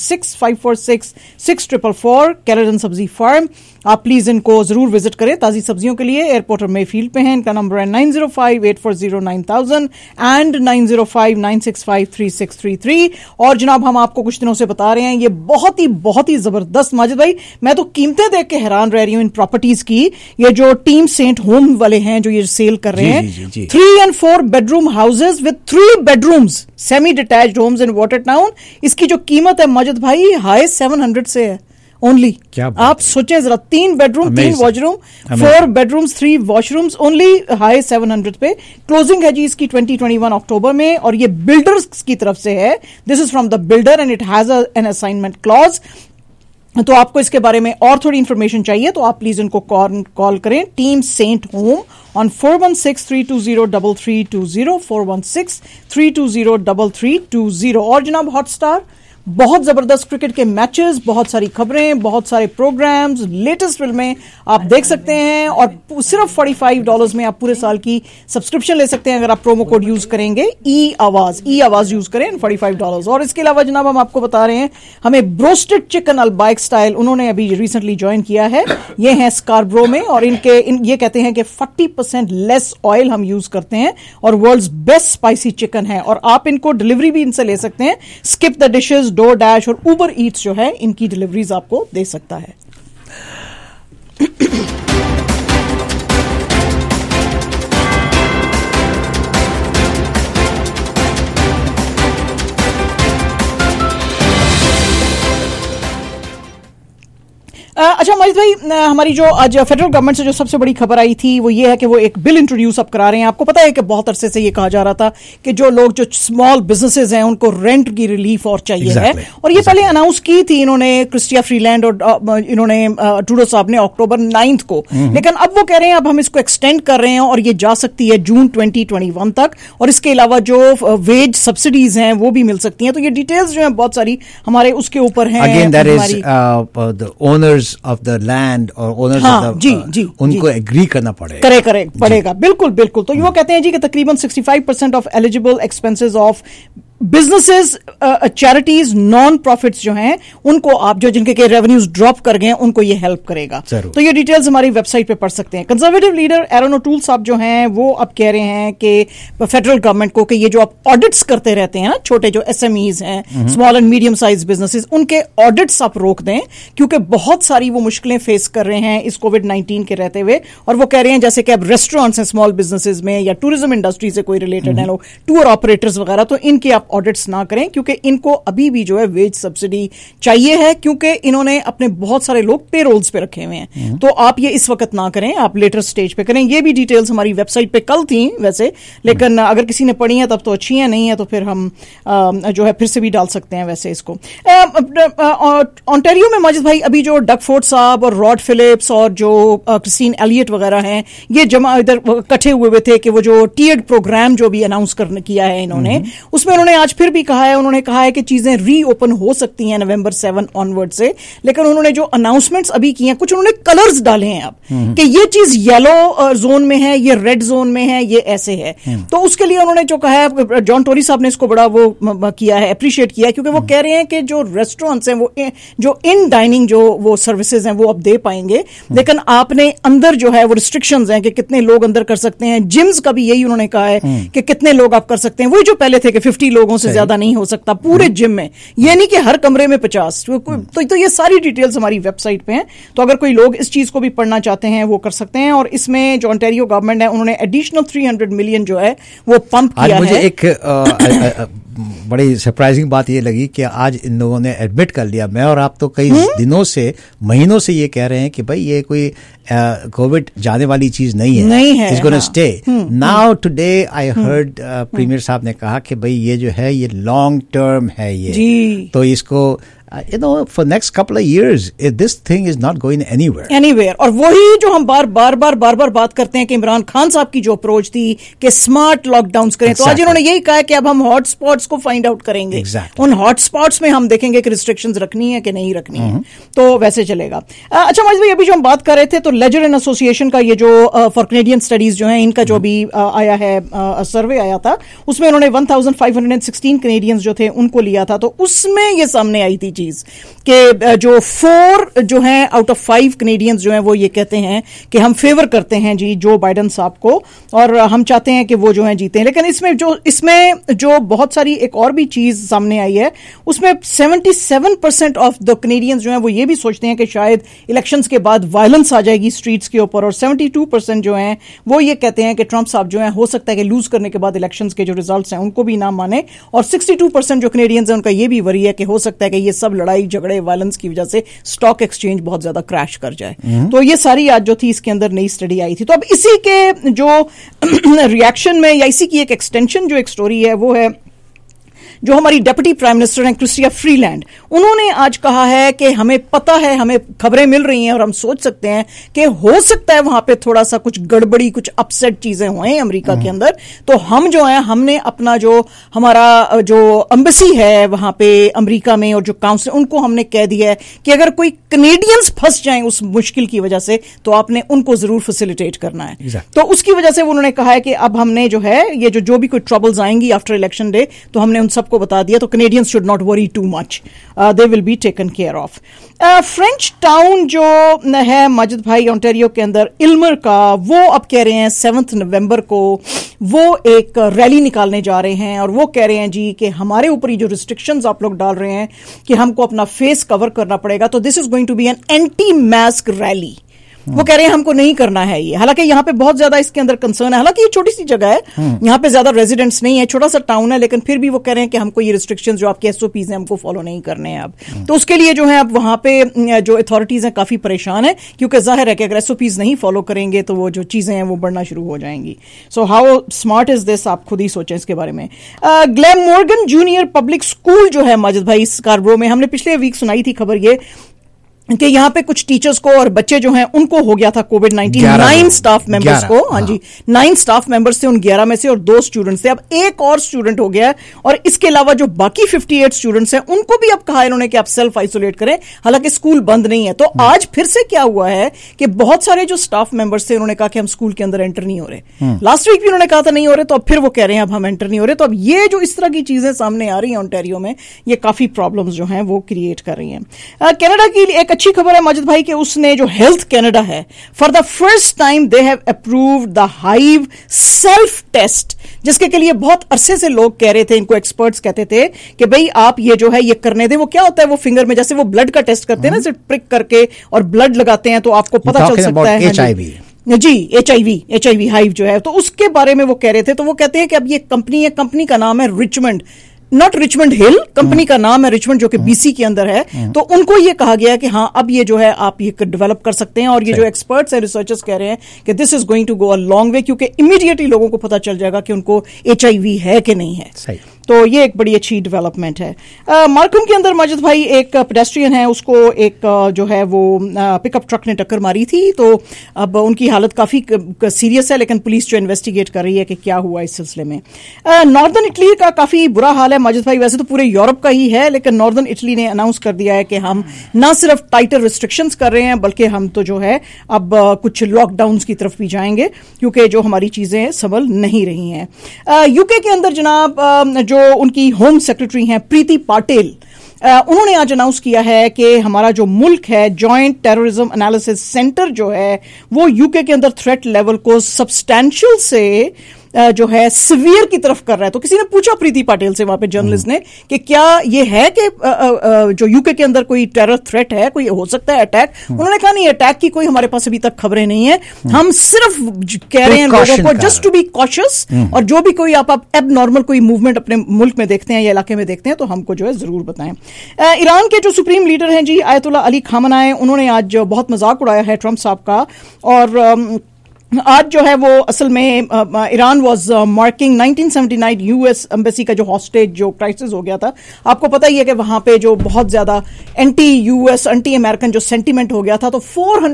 4165466444। कैलेडन सब्जी फार्म, आप प्लीज इनको जरूर विजिट करें ताजी सब्जियों के लिए। एयरपोर्ट और मेफील्ड पे हैं। इनका नंबर है 9058409000 एंड 9059653633। और जनाब हम आपको कुछ दिनों से बता रहे हैं, ये बहुत ही जबरदस्त, माजिद भाई मैं तो कीमतें देख के हैरान रह रही हूं इन प्रॉपर्टीज की। ये जो टीम सेंट होम वाले हैं जो ये सेल कर रहे हैं, 3 and 4 bedroom houses with 3 bedrooms, semi detached homes in Watertown. इसकी जो कीमत है माजिद भाई हाई 700 से है ओनली। आप सोचें जरा, 3 bedroom 3 washroom, 4 bedrooms 3 washrooms, only high 700 पे। क्लोजिंग है जी इसकी 2021 अक्टूबर में, और ये बिल्डर्स की तरफ से है। This is from the builder and it has an assignment clause. तो आपको इसके बारे में और थोड़ी इंफॉर्मेशन चाहिए तो आप प्लीज उनको कॉल करें, टीम सेंट होम ऑन 4163203320, 4163203320। और जनाब हॉटस्टार बहुत जबरदस्त क्रिकेट के मैचेस, बहुत सारी खबरें, बहुत सारे प्रोग्राम्स, लेटेस्ट फिल्में आप देख सकते हैं और सिर्फ $45 में आप पूरे साल की सब्सक्रिप्शन ले सकते हैं अगर आप प्रोमो कोड यूज करेंगे ई आवाज यूज करें $45। और इसके अलावा जनाब हम आपको बता रहे हैं हमें ब्रोस्टेड चिकन अलबाइक स्टाइल उन्होंने अभी रिसेंटली ज्वाइन किया है। ये है स्कारब्रो में और ये कहते हैं कि 40% लेस ऑयल हम यूज करते हैं और वर्ल्ड्स बेस्ट स्पाइसी चिकन है और आप इनको डिलीवरी भी इनसे ले सकते हैं। स्किप द डिशेस, डोरडैश और उबर ईट्स जो है इनकी डिलीवरीज आपको दे सकता है। अच्छा माजिद भाई, हमारी जो आज फेडरल गवर्नमेंट से जो सबसे बड़ी खबर आई थी वो ये है कि वो एक बिल इंट्रोड्यूस अब करा रहे हैं। आपको पता है कि बहुत अरसे से ये कहा जा रहा था कि जो लोग जो स्मॉल बिजनेसेस हैं उनको रेंट की रिलीफ और चाहिए है और ये पहले अनाउंस की थी इन्होंने क्रिस्टिया फ्रीलैंड और इन्होंने ट्रूडो साहब ने October 9 को, लेकिन अब वो कह रहे हैं अब हम इसको एक्सटेंड कर रहे हैं और ये जा सकती है जून 2021 तक और इसके अलावा जो वेज सब्सिडीज हैं वो भी मिल सकती हैं। तो ये डिटेल्स जो है बहुत सारी हमारे उसके ऊपर हैं। ऑफ द लैंड और ओनर्स ऑफ द उनको एग्री करना पड़ेगा। बिल्कुल। तो वो कहते हैं जी कि तकरीबन 65% of eligible expenses of businesses, charities, non profits जो हैं उनको आप जो जिनके के रेवेन्यूज ड्रॉप कर गए हैं उनको ये हेल्प करेगा। तो ये डिटेल्स हमारी वेबसाइट पे पढ़ सकते हैं। कंजर्वेटिव लीडर एरन ओटूल साहब जो हैं वो अब कह रहे हैं कि फेडरल गवर्नमेंट को कि ये जो आप ऑडिट्स करते रहते हैं ना, छोटे जो SMEs हैं, small and medium size businesses, उनके ऑडिट्स आप रोक दें क्योंकि बहुत सारी वो मुश्किलें फेस कर रहे हैं इस कोविड-19 के रहते हुए। और वो कह रहे हैं जैसे कि अब रेस्टोरेंट्स हैं स्मॉल बिजनेसेस में या टूरिज्म इंडस्ट्री से कोई रिलेटेड है लोग, टूर ऑपरेटर्स वगैरह, तो इनके आप ऑडिट्स ना करें क्योंकि इनको अभी भी जो है वेज सब्सिडी चाहिए है क्योंकि इन्होंने अपने बहुत सारे लोग पेरोल्स पे रखे हुए हैं। तो आप ये इस वक्त ना करें, आप लेटर स्टेज पे करें। ये भी डिटेल्स हमारी वेबसाइट पे कल थी वैसे, लेकिन अगर किसी ने पढ़ी है तब तो अच्छी है, नहीं है तो फिर हम जो है फिर से भी डाल सकते हैं वैसे इसको। ऑन्टेरियो में माजिद भाई अभी जो डग फोर्ड साहब और रॉड फिलिप्स और जो क्रिस्टीन एलियट वगैरह हैं ये जमा इधर इकट्ठे हुए थे कि वो जो टीएड प्रोग्राम जो भी अनाउंस किया है इन्होंने, उसमें उन्होंने आज फिर भी कहा है, उन्होंने कहा है कि चीजें रीओपन हो सकती हैं November 7 ऑनवर्ड से, लेकिन उन्होंने जो अनाउंसमेंट्स अभी की हैं कुछ उन्होंने कलर्स डाले हैं अब कि ये चीज येलो जोन में है, ये रेड जोन में है, ये ऐसे है। तो उसके लिए उन्होंने जो कहा है, जॉन टोरी साहब ने इसको बड़ा वो किया है, अप्रिशिएट किया है, क्योंकि वो कह रहे हैं कि जो रेस्टोरेंट्स हैं वो जो इन डाइनिंग जो वो सर्विसेज हैं वो अब दे पाएंगे, लेकिन आपने अंदर जो है वो रिस्ट्रिक्शंस हैं कि कितने लोग अंदर कर सकते हैं। जिम्स का भी यही उन्होंने कहा है कि कितने लोग आप कर सकते हैं, वही जो पहले थे कि 50 लोगों से ज्यादा नहीं हो सकता पूरे जिम में, ये नहीं कि हर कमरे में 50। तो ये सारी डिटेल्स हमारी वेबसाइट पे हैं, तो अगर कोई लोग इस चीज को भी पढ़ना चाहते हैं वो कर सकते हैं। और इसमें जो ओंटारियो गवर्नमेंट है उन्होंने एडिशनल 300 मिलियन जो है वो पंप किया है। मुझे एक बड़ी सरप्राइजिंग बात ये लगी कि आज इन लोगों ने एडमिट कर लिया, मैं और आप तो कई दिनों से, महीनों से ये कह रहे हैं कि भाई ये कोई कोविड जाने वाली चीज नहीं है, it's gonna stay. Now today I heard premier साहब ने कहा कि भाई ये जो है ये लॉन्ग टर्म है ये, तो इसको for next couple of years this thing is not going anywhere। और वही जो हम बार बार बात करते हैं कि इमरान खान साहब की जो अप्रोच थी कि स्मार्ट लॉकडाउन्स करें, तो आज इन्होंने यही कहा है कि अब हम हॉट स्पॉट्स को फाइंड आउट करेंगे। उन हॉट स्पॉट्स में हम देखेंगे कि रिस्ट्रिक्शंस रखनी है कि नहीं रखनी है, तो वैसे चलेगा। अच्छा माजिद भाई, अभी जो हम बात कर रहे थे तो लेजर एंड एसोसिएशन का ये जो फॉर कैनेडियन स्टडीज जो है इनका जो भी आया है सर्वे आया था, उसमें उन्होंने 1516 कैनेडियंस जो थे उनको लिया था, तो उसमें ये सामने आई थी चीज कि जो 4 जो हैं आउट ऑफ 5 कैनेडियंस जो हैं वो ये कहते हैं कि हम फेवर करते हैं जी जो बाइडेन साहब को और हम चाहते हैं कि वो जो हैं जीते हैं। लेकिन इसमें जो बहुत सारी एक और भी चीज सामने आई है, उसमें 77% ऑफ द कैनेडियंस जो हैं वो ये भी सोचते हैं कि शायद इलेक्शंस के बाद वायलेंस आ जाएगी स्ट्रीट्स के ऊपर, और 72% जो हैं वो ये कहते हैं कि ट्रंप साहब जो हैं हो सकता है कि लूज करने के बाद इलेक्शंस के जो रिजल्ट्स हैं उनको भी ना माने, और 62% जो कैनेडियंस हैं उनका ये भी वरी है कि हो सकता है कि ये सब लड़ाई झगड़े वायलेंस की वजह से स्टॉक एक्सचेंज बहुत ज्यादा क्रैश कर जाए। तो ये सारी आज जो थी इसके अंदर नई स्टडी आई थी। तो अब इसी के जो रिएक्शन में या इसी की एक एक्सटेंशन जो एक स्टोरी है वो है जो हमारी डेप्यूटी प्राइम मिनिस्टर हैं क्रिस्टिया फ्रीलैंड, उन्होंने आज कहा है कि हमें पता है, हमें खबरें मिल रही हैं और हम सोच सकते हैं कि हो सकता है वहां पे थोड़ा सा कुछ गड़बड़ी, कुछ अपसेट चीजें हुए अमेरिका के अंदर, तो हम जो है हमने अपना जो हमारा जो एम्बेसी है वहां पे अमेरिका में और जो काउंसिल, उनको हमने कह दिया है कि अगर कोई कनेडियंस फंस जाएं उस मुश्किल की वजह से तो आपने उनको जरूर फैसिलिटेट करना है। तो उसकी वजह से उन्होंने कहा है कि अब हमने जो है ये जो भी कोई ट्रबल्स आएंगी आफ्टर इलेक्शन डे तो हमने उन सबको बता दिया, तो Canadians should not worry too much, they will be taken care of. French town जो है माजिद भाई ओंटारियो के अंदर इल्मर का, वो अब कह रहे हैं 7 नवंबर को वो एक रैली निकालने जा रहे हैं और वो कह रहे हैं जी कि हमारे ऊपर ये जो रिस्ट्रिक्शंस आप लोग डाल रहे हैं कि हमको अपना फेस कवर करना पड़ेगा, तो this is going to be an anti mask rally. वो कह रहे हैं हमको नहीं करना है ये। हालांकि यहाँ पे बहुत ज्यादा इसके अंदर कंसर्न है, हालांकि ये छोटी सी जगह है, यहाँ पे ज्यादा रेजिडेंट्स नहीं है, छोटा सा टाउन है, लेकिन फिर भी वो कह रहे हैं कि हमको ये रिस्ट्रिक्शंस जो आपके एसओपीज हैं हमको फॉलो नहीं करने हैं अब। तो उसके लिए जो है अब वहां पे जो अथॉरिटीज हैं काफी परेशान है, क्योंकि जाहिर है कि अगर एसओपीज नहीं फॉलो करेंगे तो वो जो चीजें हैं वो बढ़ना शुरू हो जाएंगी। So how smart is this, आप खुद ही सोचें इसके बारे में। ग्लेमोर्गन जूनियर पब्लिक स्कूल जो है माजिद भाई स्कार्बरो में, हमने पिछले वीक सुनाई थी खबर ये कि यहाँ पे कुछ टीचर्स को और बच्चे जो हैं उनको हो गया था कोविड-19, 9 स्टाफ मेंबर्स को, हाँ जी 9 स्टाफ मेंबर्स थे उन 11 में से, और 2 स्टूडेंट्स थे। अब एक और स्टूडेंट हो गया है, और इसके अलावा जो बाकी 58 स्टूडेंट्स हैं उनको भी अब कहा इन्होंने कि आप सेल्फ आइसोलेट करें, हालांकि स्कूल बंद नहीं है। तो आज फिर से क्या हुआ है कि बहुत सारे जो स्टाफ मेंबर्स थे उन्होंने कहा कि हम स्कूल के अंदर एंटर नहीं हो रहे। लास्ट वीक भी उन्होंने कहा था नहीं हो रहे, तो अब फिर वो कह रहे हैं अब हम एंटर नहीं हो रहे। तो अब ये जो इस तरह की चीजें सामने आ रही हैं ओंटारियो में, ये काफी प्रॉब्लम्स जो हैं वो क्रिएट कर रही हैं। कनाडा की एक अच्छी खबर है माजिद भाई कि उसने जो हेल्थ कनाडा है, for the first time they have approved the hive self test, जिसके के लिए बहुत अरसे से लोग कह रहे थे, इनको एक्सपर्ट्स कहते थे कि भाई आप ये जो है ये करने दें। वो क्या होता है, वो फिंगर में जैसे वो ब्लड का टेस्ट करते हैं ना, सिर्फ प्रिक करके और ब्लड लगाते हैं तो आपको पता चल सकता है जी HIV हाइव जो है, तो उसके बारे में वो कह रहे थे। तो वो कहते हैं कि अब ये कंपनी है, कंपनी का नाम है Richmond, not Richmond Hill, company का नाम है रिचमंड जो कि BC के अंदर है। तो उनको ये कहा गया कि हाँ अब ये जो है आप ये डेवलप कर सकते हैं, और ये जो एक्सपर्ट्स हैं, रिसर्चर्स कह रहे हैं कि this is going to go a long way, क्योंकि इमीडिएटली लोगों को पता चल जाएगा कि उनको HIV है कि नहीं है। सही। तो ये एक बड़ी अच्छी डेवलपमेंट है। मार्कम के अंदर माजिद भाई एक पेडेस्ट्रियन है, उसको एक जो है वो पिकअप ट्रक ने टक्कर मारी थी, तो अब उनकी हालत काफी सीरियस है, लेकिन पुलिस जो इन्वेस्टिगेट कर रही है कि क्या हुआ इस सिलसिले में। नॉर्दर्न इटली का काफी बुरा हाल है माजिद भाई, वैसे तो पूरे यूरोप का ही है, लेकिन नॉर्दर्न इटली ने अनाउंस कर दिया है कि हम न सिर्फ टाइटर रिस्ट्रिक्शंस कर रहे हैं, बल्कि हम तो जो है अब कुछ लॉकडाउन की तरफ भी जाएंगे, क्योंकि जो हमारी चीजें संभल नहीं रही हैं। यूके के अंदर जनाब जो उनकी होम सेक्रेटरी हैं प्रीति पाटिल, उन्होंने आज अनाउंस किया है कि हमारा जो मुल्क है जॉइंट टेररिज्म एनालिसिस सेंटर जो है वो यूके के अंदर थ्रेट लेवल को सब्सटैंशियल से जो है सिवियर की तरफ कर रहा है। तो किसी ने पूछा प्रीति पाटिल से वहां पे जर्नलिस्ट ने कि क्या ये है कि जो यूके के अंदर कोई टेरर थ्रेट है, कोई हो सकता है अटैक। उन्होंने कहा नहीं, अटैक की कोई हमारे पास अभी तक खबरें नहीं है, हम सिर्फ कह रहे हैं लोगों को जस्ट टू बी कॉशियस, और जो भी कोई आप एब नॉर्मल कोई मूवमेंट अपने मुल्क में देखते हैं या इलाके में देखते हैं तो हमको जो है जरूर बताएं। ईरान के जो सुप्रीम लीडर हैं जी आयतुल्ला अली खामनाई, उन्होंने आज बहुत मजाक उड़ाया है ट्रंप साहब का, और आज जो है वो असल में Iran was marking 1979 US embassy का जो हॉस्टेज जो क्राइसिस हो गया था। आपको पता ही है कि वहां पे जो बहुत ज्यादा एंटी यूएस एंटी अमेरिकन जो सेंटीमेंट हो गया था, तो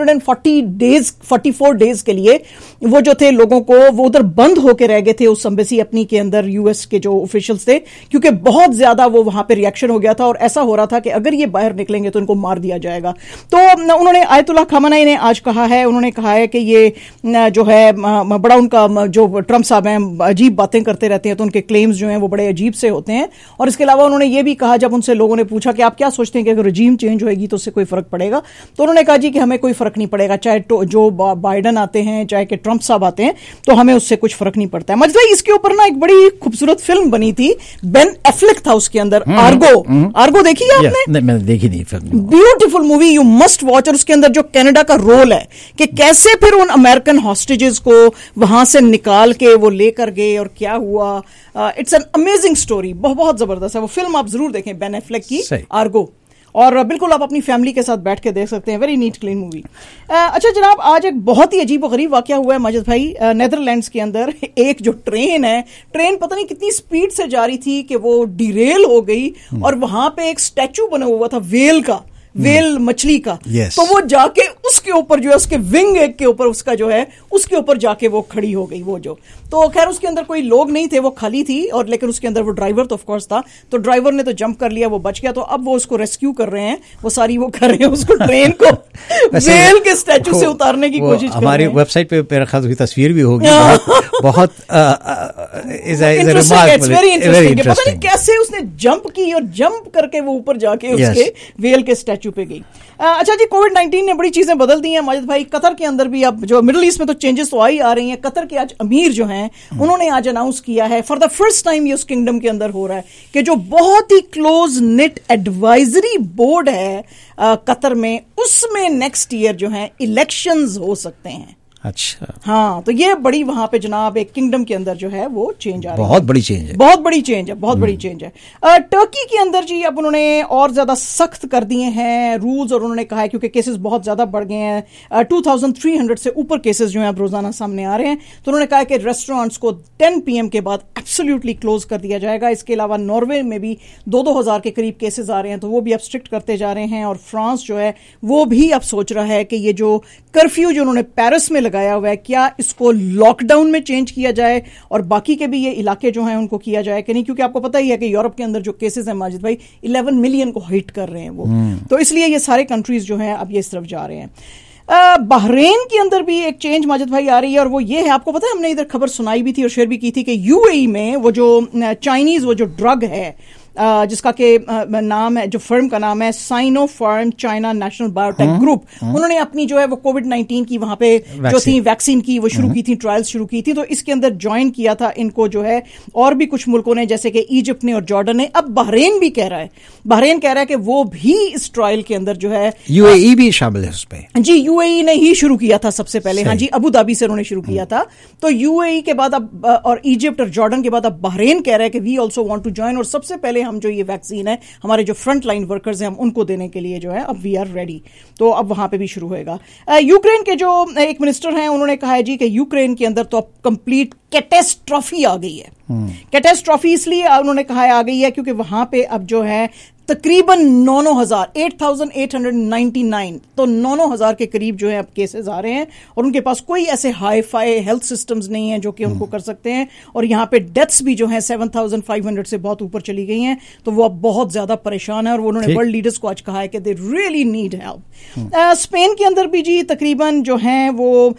44 डेज के लिए वो जो थे लोगों को वो उधर बंद होके रह गए थे उस एम्बेसी अपनी के अंदर, यूएस के जो ऑफिशियल्स थे, क्योंकि बहुत ज्यादा वो वहां पे रिएक्शन हो गया था और ऐसा हो रहा था कि अगर ये बाहर निकलेंगे तो इनको मार दिया जाएगा। तो उन्होंने आयतुल्ला खामनाई ने आज कहा है, उन्होंने कहा है कि ये जो है बड़ा उनका जो ट्रंप साहब हैं अजीब बातें करते रहते हैं, तो उनके क्लेम्स जो हैं वो बड़े अजीब से होते हैं। और इसके अलावा उन्होंने ये भी कहा, जब उनसे लोगों ने पूछा कि आप क्या सोचते हैं कि अगर रजीम चेंज होएगी तो उससे कोई फर्क पड़ेगा, तो उन्होंने कहा जी कि हमें कोई फर्क नहीं पड़ेगा, चाहे जो बाइडन आते हैं चाहे कि ट्रंप साहब आते हैं, तो हमें उससे कुछ फर्क नहीं पड़ता है। मजद भाई इसके ऊपर ना एक बड़ी खूबसूरत फिल्म बनी थी, बेन एफ्लेक था उसके अंदर, आर्गो देखी है आपने? मैंने देखी नहीं film. Beautiful movie, you must watch. और उसके अंदर जो कनाडा का रोल है कि कैसे फिर उन अमेरिकन हॉस्टेजेस को वहां से निकाल के वो लेकर गए और क्या हुआ, इट्स एन अमेजिंग स्टोरी, बहुत जबरदस्त है वो फिल्म, आप जरूर देखें बेन एफ्लेक की आर्गो। और बिल्कुल आप अपनी फैमिली के साथ बैठ के देख सकते हैं, वेरी नीट क्लीन मूवी। अच्छा जनाब, आज एक बहुत ही अजीब और गरीब वाकया हुआ है माजिद भाई, नेदरलैंड्स के अंदर एक जो ट्रेन है, ट्रेन पता नहीं कितनी स्पीड से जा रही थी कि वो डिरेल हो गई और वहां पे एक स्टैचू बना हुआ था वेल का, वेल मछली का, तो वो जाके उसके ऊपर जो है, उसके विंग एक के ऊपर उसका जो है उसके ऊपर जाके वो खड़ी हो गई वो जो, तो खैर उसके अंदर कोई लोग नहीं थे, वो खाली थी, और लेकिन उसके अंदर वो ड्राइवर तो ऑफ कोर्स था, तो ड्राइवर ने तो जंप कर लिया, वो बच गया, तो अब वो उसको रेस्क्यू कर रहे हैं, वो सारी वो कर रहे हैं उसको ट्रेन को वेल के स्टैचू से उतारने की कोशिश कर रहे हैं। हमारी वेबसाइट पे मेरे ख्याल उसकी तस्वीर भी होगी, बहुत इंटरेस्टिंग, पता नहीं कैसे उसने जंप की और जंप करके वो ऊपर जाके उसके वेल के स्टैचू पे गई। अच्छा जी, कोविड-19 ने बड़ी चीजें बदल दी हैं माजिद भाई। कतर के अंदर भी अब जो मिडिल ईस्ट में तो चेंजेस तो आ रही हैं। कतर के आज अमीर जो हैं उन्होंने आज अनाउंस किया है, फॉर द फर्स्ट टाइम ये उस किंगडम के अंदर हो रहा है, कि जो बहुत ही क्लोज निट एडवाइजरी बोर्ड है कतर में, उसमें नेक्स्ट ईयर जो है इलेक्शंस हो सकते हैं। अच्छा, हाँ, तो ये बड़ी वहां पे जनाब एक किंगडम के अंदर जो है वो चेंज आ रही है, बहुत बड़ी चेंज है, बहुत बड़ी चेंज है, बहुत बड़ी चेंज है। टर्की के अंदर जी अब उन्होंने और ज्यादा सख्त कर दिए हैं रूल्स, और उन्होंने कहा है क्योंकि केसेस बहुत ज्यादा बढ़ गए हैं, 2300 से ऊपर केसेस जो है अब रोजाना सामने आ रहे हैं, तो उन्होंने कहा कि रेस्टोरेंट्स को 10 PM के बाद एब्सोल्युटली क्लोज कर दिया जाएगा। इसके अलावा नॉर्वे में भी 2-2 हजार के करीब केसेस आ रहे हैं, तो वो भी अब स्ट्रिक्ट करते जा रहे हैं, और फ्रांस जो है वो भी अब सोच रहा है कि ये जो कर्फ्यू जो उन्होंने पेरिस में लगाया हुआ है, क्या इसको लॉकडाउन में चेंज किया जाए और बाकी के भी ये इलाके जो हैं उनको किया जाए कि नहीं, क्योंकि आपको पता ही है कि यूरोप के अंदर जो केसेस हैं माजिद भाई 11 मिलियन को हिट कर रहे हैं वो, तो इसलिए ये सारे कंट्रीज जो हैं अब ये इस तरफ जा रहे हैं। बहरेन के अंदर भी एक चेंज माजिद भाई आ रही है, और वो ये है, आपको पता है हमने इधर खबर सुनाई भी थी और शेयर भी की थी कि यूएई में वो जो चाइनीज वो जो ड्रग है जिसका के नाम है, जो फर्म का नाम है Sinopharm China National Biotech Group, उन्होंने अपनी जो है वो कोविड-19 की वहां पे जो थी वैक्सीन की वो शुरू की थी, ट्रायल्स शुरू की थी, तो इसके अंदर ज्वाइन किया था इनको जो है और भी कुछ मुल्कों ने, जैसे कि इजिप्ट ने और जॉर्डन ने। अब बहरेन भी कह रहा है, बहरेन कह रहा है कि वो भी इस ट्रायल के अंदर जो है, यूएई भी शामिल है उसमें जी, यूएई ने ही शुरू किया था सबसे पहले, हाँ जी, अबू धाबी से उन्होंने शुरू किया था, तो यूएई के बाद अब और इजिप्ट और जॉर्डन के बाद अब बहरेन कह रहा है कि we also want to join, और सबसे पहले हम जो ये वैक्सीन है हमारे जो फ्रंट लाइन वर्कर्स हैं हम उनको देने के लिए जो है अब वी आर रेडी, तो अब वहां पे भी शुरू होएगा। यूक्रेन के जो एक मिनिस्टर हैं उन्होंने कहा है जी कि यूक्रेन के अंदर तो अब कंप्लीट कैटेस्ट्रॉफी आ गई है। कैटेस्ट्रॉफी इसलिए उन्होंने कहा है आ गई है क्योंकि वहां पे अब जो है तकरीबन 8,899 तो 9,000 के करीब जो है अब केसेस आ रहे हैं, और उनके पास कोई ऐसे हाई फाई हेल्थ सिस्टम्स नहीं है जो कि उनको कर सकते हैं, और यहाँ पे डेथ्स भी जो है 7,500 से बहुत ऊपर चली गई हैं, तो वो अब बहुत ज्यादा परेशान है, और उन्होंने वर्ल्ड लीडर्स को आज कहा है कि they really need help. Spain के अंदर भी जी तकरीबन जो है वो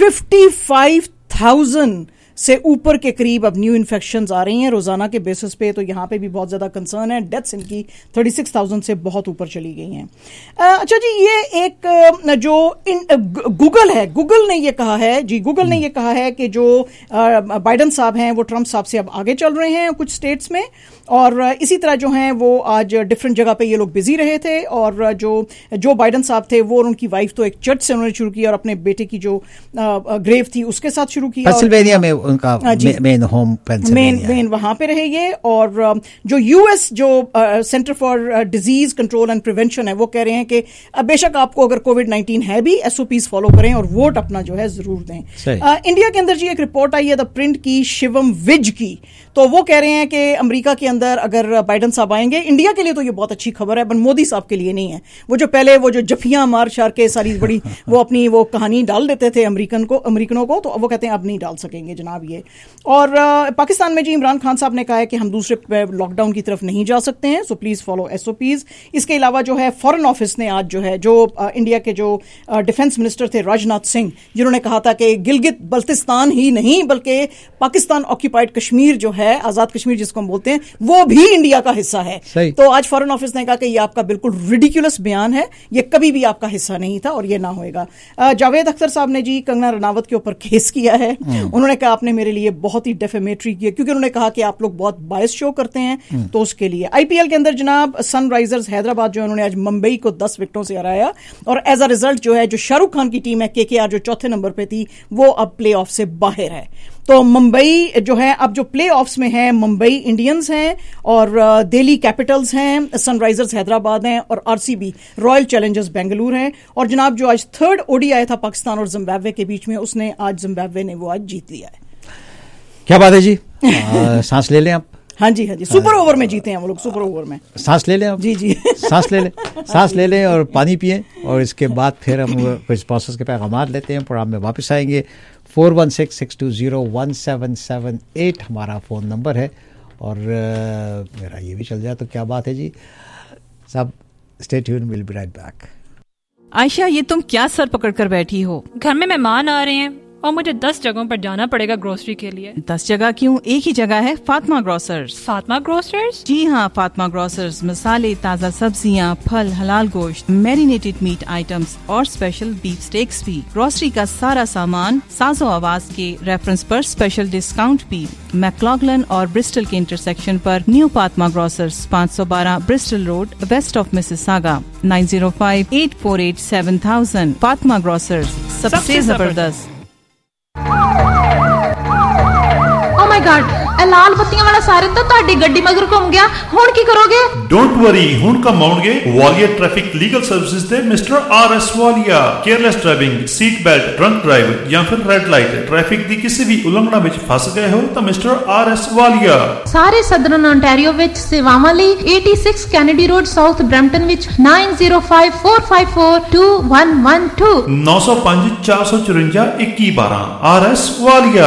55,000 से ऊपर के करीब अब न्यू इन्फेक्शंस आ रही हैं रोजाना के बेसिस पे, तो यहाँ पे भी बहुत ज्यादा कंसर्न है। डेथ्स इनकी 36,000 से बहुत ऊपर चली गई हैं। अच्छा जी, ये एक जो गूगल है, गूगल ने ये कहा है जी, गूगल ने ये कहा है कि जो बाइडन साहब हैं वो ट्रंप साहब से अब आगे चल रहे हैं कुछ स्टेट्स में, और इसी तरह जो हैं वो आज डिफरेंट जगह पे ये लोग बिजी रहे थे, और जो बाइडन साहब थे वो और उनकी वाइफ तो एक चर्च से उन्होंने शुरू किया और अपने बेटे की जो ग्रेव थी उसके साथ शुरू किया, पेंसिल्वेनिया में उनका मेन होम, मेन वहां पे रहे ये। और जो यूएस जो Center for Disease Control and Prevention है वो कह रहे हैं कि बेशक आपको अगर कोविड-19 है भी एसओपीज फॉलो करें और वोट अपना जो है जरूर दें। इंडिया के अंदर जी एक रिपोर्ट आई है द प्रिंट की, शिवम विज की, तो वो कह रहे हैं कि अमेरिका के अंदर अगर बाइडन साहब आएंगे, इंडिया के लिए तो ये बहुत अच्छी खबर है, पर मोदी साहब के लिए नहीं है। वो जो पहले वो जो जफियां मार शार के सारी बड़ी वो अपनी वो कहानी डाल देते थे अमेरिकनों को, तो वो कहते हैं अब नहीं डाल सकेंगे जनाब ये। और पाकिस्तान में जी इमरान खान साहब ने कहा है कि हम दूसरे लॉकडाउन की तरफ नहीं जा सकते हैं, सो प्लीज फॉलो एसओपीज। इसके अलावा जो है फॉरेन ऑफिस ने आज जो है जो इंडिया के जो डिफेंस मिनिस्टर थे राजनाथ सिंह, जिन्होंने कहा था कि गिलगित बल्तिस्तान ही नहीं बल्कि पाकिस्तान ऑक्यूपाइड कश्मीर जो है, आजाद कश्मीर जिसको हम बोलते हैं, वो भी इंडिया का हिस्सा है। तो आज फॉरेन ऑफिस ने कहा कि ये आपका बिल्कुल रिडिकुलस बयान है, ये कभी भी आपका हिस्सा नहीं था और ये ना होएगा। जावेद अख्तर साहब ने जी कंगना रनावत के ऊपर केस किया है। उन्होंने कहा आपने मेरे लिए बहुत ही डेफेमेटरी किया, क्योंकि उन्होंने कहा कि आप लोग बहुत बायस शो करते हैं, तो उसके लिए। आईपीएल के अंदर जनाब सनराइजर्स हैदराबाद जो है उन्होंने आज मुंबई को 10 विकेटों से हराया, और एज अ रिजल्ट जो है जो शाहरुख खान की टीम है केकेआर जो चौथे नंबर पे थी वो अब प्ले ऑफ से बाहर है। तो मुंबई जो है अब जो प्ले ऑफ्स में है, मुंबई इंडियंस हैं और दिल्ली कैपिटल्स हैं, सनराइजर्स हैदराबाद हैं और आरसीबी रॉयल चैलेंजर्स बेंगलुरु हैं। और जनाब जो आज थर्ड ओडीआई था पाकिस्तान और जिम्बाब्वे के बीच में, उसने आज जिम्बाब्वे ने वो आज जीत लिया है। क्या बात है जी। सांस ले लें आप। हाँ जी हाँ जी, सुपर ओवर में जीते हैं वो लोग, सुपर ओवर में। सांस ले लें आप। जी जी सांस ले लें और पानी पिएं और इसके बाद फिर हम कुछ स्पॉन्सर्स के पैगाम लेते हैं, प्रोग्राम में वापस आएंगे। 4166201778 हमारा फ़ोन नंबर है और मेरा ये भी चल जाए तो क्या बात है जी। सब stay tuned, will be right back. Ayesha, ये तुम क्या सर पकड़ कर बैठी हो? घर में मेहमान आ रहे हैं और मुझे 10 जगहों पर जाना पड़ेगा ग्रोसरी के लिए। 10 जगह क्यों, एक ही जगह है, फातिमा ग्रोसर्स। फातिमा ग्रोसर्स? जी हाँ, फातिमा ग्रोसर्स मसाले, ताज़ा सब्जियाँ, फल, हलाल गोश्त, मैरिनेटेड मीट आइटम्स और स्पेशल बीफ स्टेक्स भी। ग्रोसरी का सारा सामान साजो आवाज के रेफरेंस पर स्पेशल डिस्काउंट भी। मैक्लॉगलन और ब्रिस्टल के इंटरसेक्शन पर new Fatima Grocers, 512 Bristol Road, west of Mississauga, 9058487000। Fatima Grocers, सबसे जबरदस्त। Oh my God, ਇਹ ਲਾਲ ਬੱਤੀਆਂ ਵਾਲਾ ਸਾਇਰਨ ਤਾਂ ਤੁਹਾਡੀ ਗੱਡੀ ਮਗਰ ਘੁੰਮ ਗਿਆ, ਹੁਣ ਕੀ ਕਰੋਗੇ? ਡੋਂਟ ਵਰੀ, ਹੁਣ ਕੰਮ ਆਉਣਗੇ ਵਾਲੀਆ ਟ੍ਰੈਫਿਕ ਲੀਗਲ ਸਰਵਿਸਿਜ਼ ਦੇ mister RS Walia. Careless driving, seat belt, drunk drive ਜਾਂ ਫਿਰ ਰੈੱਡ ਲਾਈਟ ਟ੍ਰੈਫਿਕ ਦੀ ਕਿਸੇ ਵੀ ਉਲੰਘਣਾ ਵਿੱਚ ਫਸ ਗਏ ਹੋ ਤਾਂ ਮਿਸਟਰ RS ਵਾਲੀਆ ਸਾਰੇ ਸਦਰਨ ontario ਵਿੱਚ ਸੇਵਾਵਾਂ ਲਈ 86 ਕੈਨੇਡੀ ਰੋਡ ਸਾਊਥ ਬਰੈਂਪਟਨ ਵਿੱਚ 9054542112 905 454 2112 RS ਵਾਲੀਆ।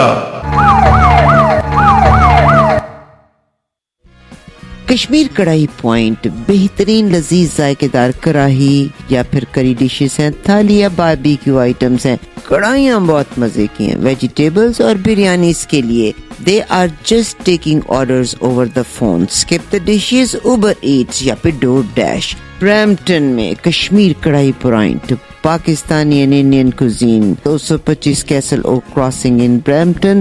कश्मीर कढ़ाई पॉइंट बेहतरीन लजीज जायकेदार कढ़ाई या फिर करी डिशेस हैं, थाली या बारबेक्यू आइटम्स हैं। कढ़ाइयाँ बहुत मजे की हैं, वेजिटेबल्स और बिरयानीज के लिए। They are just taking orders over the phone. Skip the dishes, Uber Eats या फिर DoorDash। ब्रैम्पटन में Kashmir Kadai point, Pakistani and Indian cuisine, 225 Castle Oak Crossing in Brampton,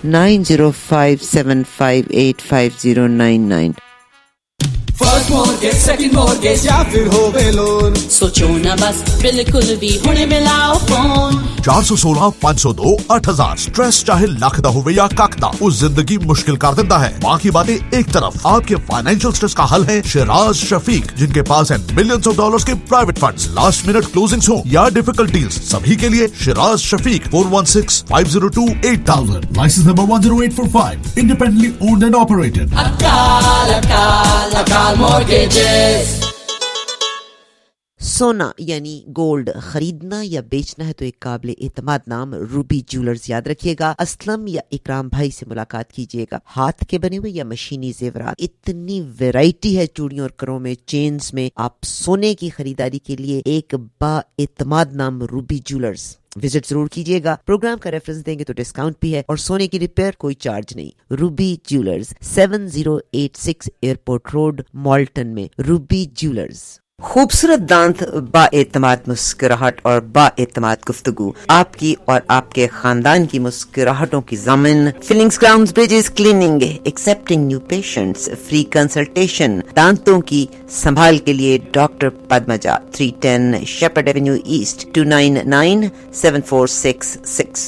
9057585099। First mortgage, second mortgage या फिर होवे लोन, सोचो ना बस, बिल्कुल भी हुणे मिलाओ फोन। 416-502-8000। स्ट्रेस चाहे लख दा होवे या कख दा, उस जिंदगी मुश्किल कर देता है। बाकी बातें एक तरफ, आपके फाइनेंशियल स्ट्रेस का हल है शिराज शफीक, जिनके पास है मिलियंस ऑफ डॉलर्स के private funds. Last minute closings हो या डिफिकल्ट डील्स, सभी के लिए Shiraz Shafiq. 416-502-8000। Licence number 10845। Independently owned and operated. Akal mortgages. सोना यानी गोल्ड खरीदना या बेचना है तो एक काबिल एतमाद नाम रूबी ज्वेलर्स याद रखिएगा। असलम या इकराम भाई से मुलाकात कीजिएगा। हाथ के बने हुए या मशीनी जेवरात, इतनी वैरायटी है चूड़ियों और करों में, चेन्स में। आप सोने की खरीदारी के लिए एक बा-एतमाद नाम रूबी ज्वेलर्स विजिट जरूर कीजिएगा। प्रोग्राम का रेफरेंस देंगे तो डिस्काउंट भी है और सोने की रिपेयर कोई चार्ज नहीं। Ruby Jewellers, 7086 Airport Road, Malton में। Ruby Jewellers. खूबसूरत दांत, बाएतमाद मुस्कुराहट और बाएतमाद गुफ्तगू, आपकी और आपके खानदान की मुस्कुराहटों की ज़मीन। Fillings, crowns, bridges, cleaning, accepting new patients, free consultation. दांतों की संभाल के लिए doctor Padmaja, 310 Sheppard Avenue East, 29974666।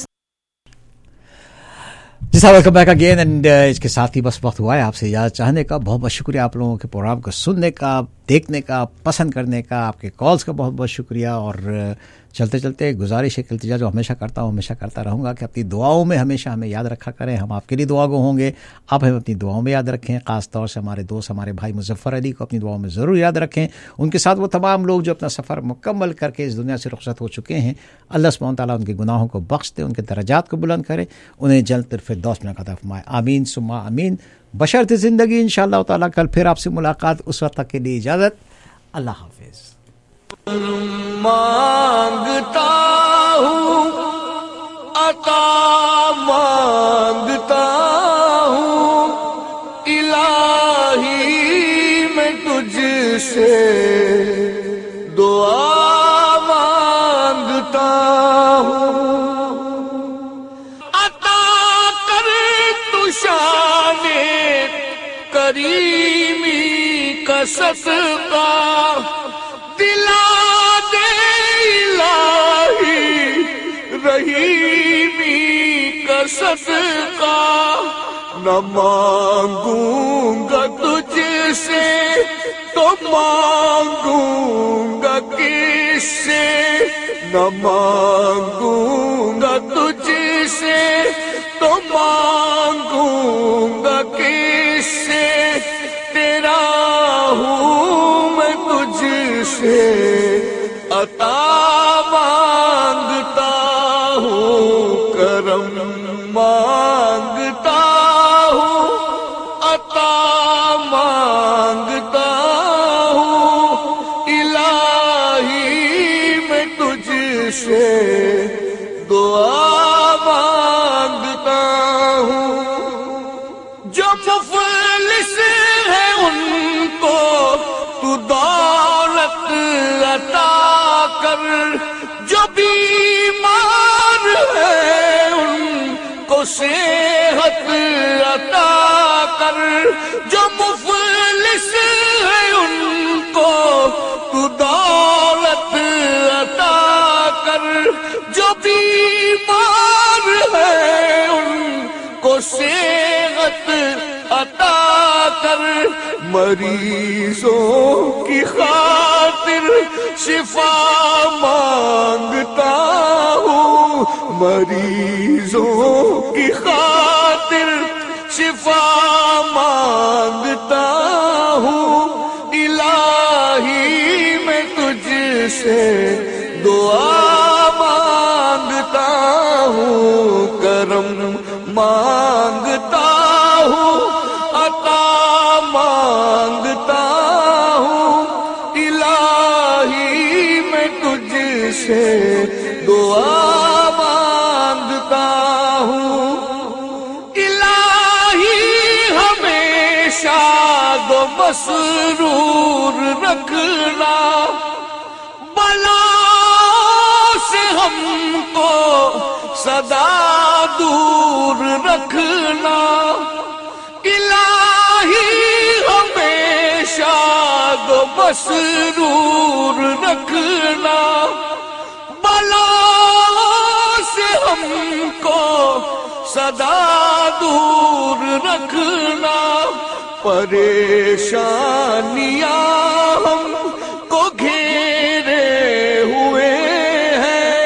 जी साहब, वेलकम बैक अगेन एंड इसके साथ ही बस वक्त हुआ है आपसे याद चाहने का। बहुत बहुत शुक्रिया आप लोगों के प्रोग्राम को सुनने का, देखने का, पसंद करने का, आपके कॉल्स का बहुत बहुत शुक्रिया। और चलते चलते गुजारिश है, इल्तिजा जो हमेशा करता हूँ, हमेशा करता रहूँगा कि अपनी दुआओं में हमेशा हमें याद रखा करें। हम आपके लिए दुआ गो होंगे, आप हमें अपनी दुआओं में याद रखें। ख़ास तौर से हमारे दोस्त, हमारे भाई मुजफ्फर अली को अपनी दुआओं में ज़रूर याद रखें। उनके साथ वो तमाम लोग जो अपना सफ़र मुकम्मल करके इस दुनिया से रुखसत हो चुके हैं, अल्लाह सुब्हानहू तआला उनके गुनाहों को बख्श दे, उनके दर्जात को बुलंद करे, उन्हें जन्नतुल फिरदौस में अता फरमाए। आमीन सुम्मा आमीन। बशर्ते ज़िंदगी इंशाअल्लाह ताला कल फिर आपसे मुलाकात। उस वक्त तक के लिए इजाज़त, अल्लाह हाफिज़। मांगता हूँ अता मांगता हूँ, इलाही मैं तुझसे दुआ मांगता हूँ। अता कर तू शाने करीमी का सदका, दिला दे इलाही रहीमी का सदका। نہ مانگوں گا تجھ سے تو مانگوں گا کس سے نہ مانگوں گا تجھ سے تو مانگوں گا کس سے تیرا ہوں میں تجھ سے عطا مانگتا ہوں کرم مانگتا ہوں عطا مانگتا ہوں الہی میں تجھ سے دعا مانگتا ہوں جو مفلس ہے ان کو تو دولت عطا کر جو بیمار ہے ان کو صحت عطا کر جو مفلس ہے ان کو تو دولت عطا کر جو بیمار ہے ان کو صحت عطا کر مریضوں کی خاطر شفا مانگتا ہوں مریضوں کی خاطر شفا مانگتا ہوں الہی میں تجھ سے دعا مانگتا ہوں کرم مانگتا ہوں عطا مانگتا ہوں الہی میں تجھ سے دعا مانگتا ہوں الہی ہمیں شاد و مسرور رکھنا بلا سے ہم کو سدا دور رکھنا الہی ہمیں شاد و مسرور رکھنا بلا سے ہم کو سدا دور رکھنا پریشانیاں ہم کو گھیرے ہوئے ہیں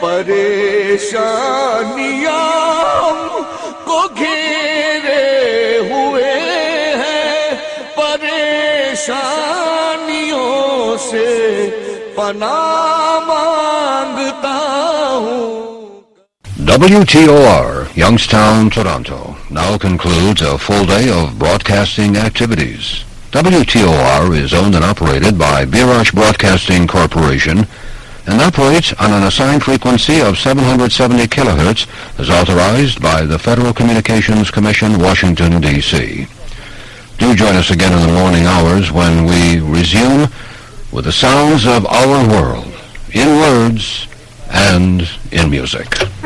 پریشانیاں ہم کو گھیرے ہوئے ہیں پریشانیوں سے پناہ مانگتا ہوں. WTOR, Youngstown, Toronto, now concludes a full day of broadcasting activities. WTOR is owned and operated by Birash Broadcasting Corporation and operates on an assigned frequency of 770 kilohertz as authorized by the Federal Communications Commission, Washington, D.C. Do join us again in the morning hours when we resume with the sounds of our world, in words and in music.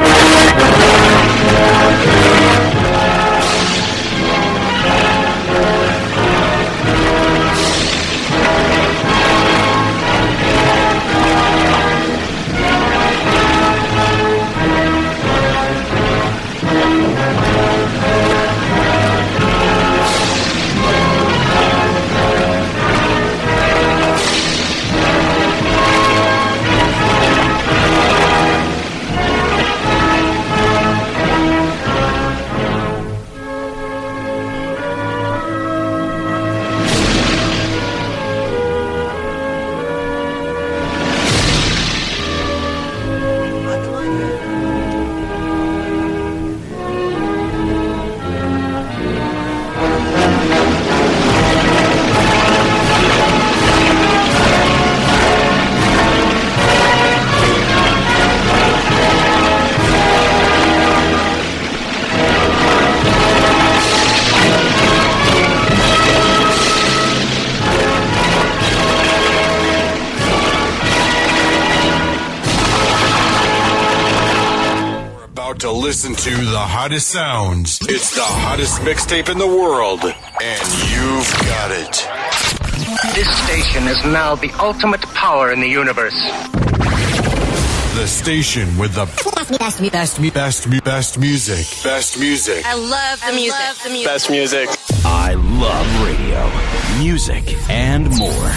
To listen to the hottest sounds. It's the hottest mixtape in the world, and you've got it. This station is now the ultimate power in the universe. The station with the best music. Best music. I love the music. Best music. I love radio, music, and more.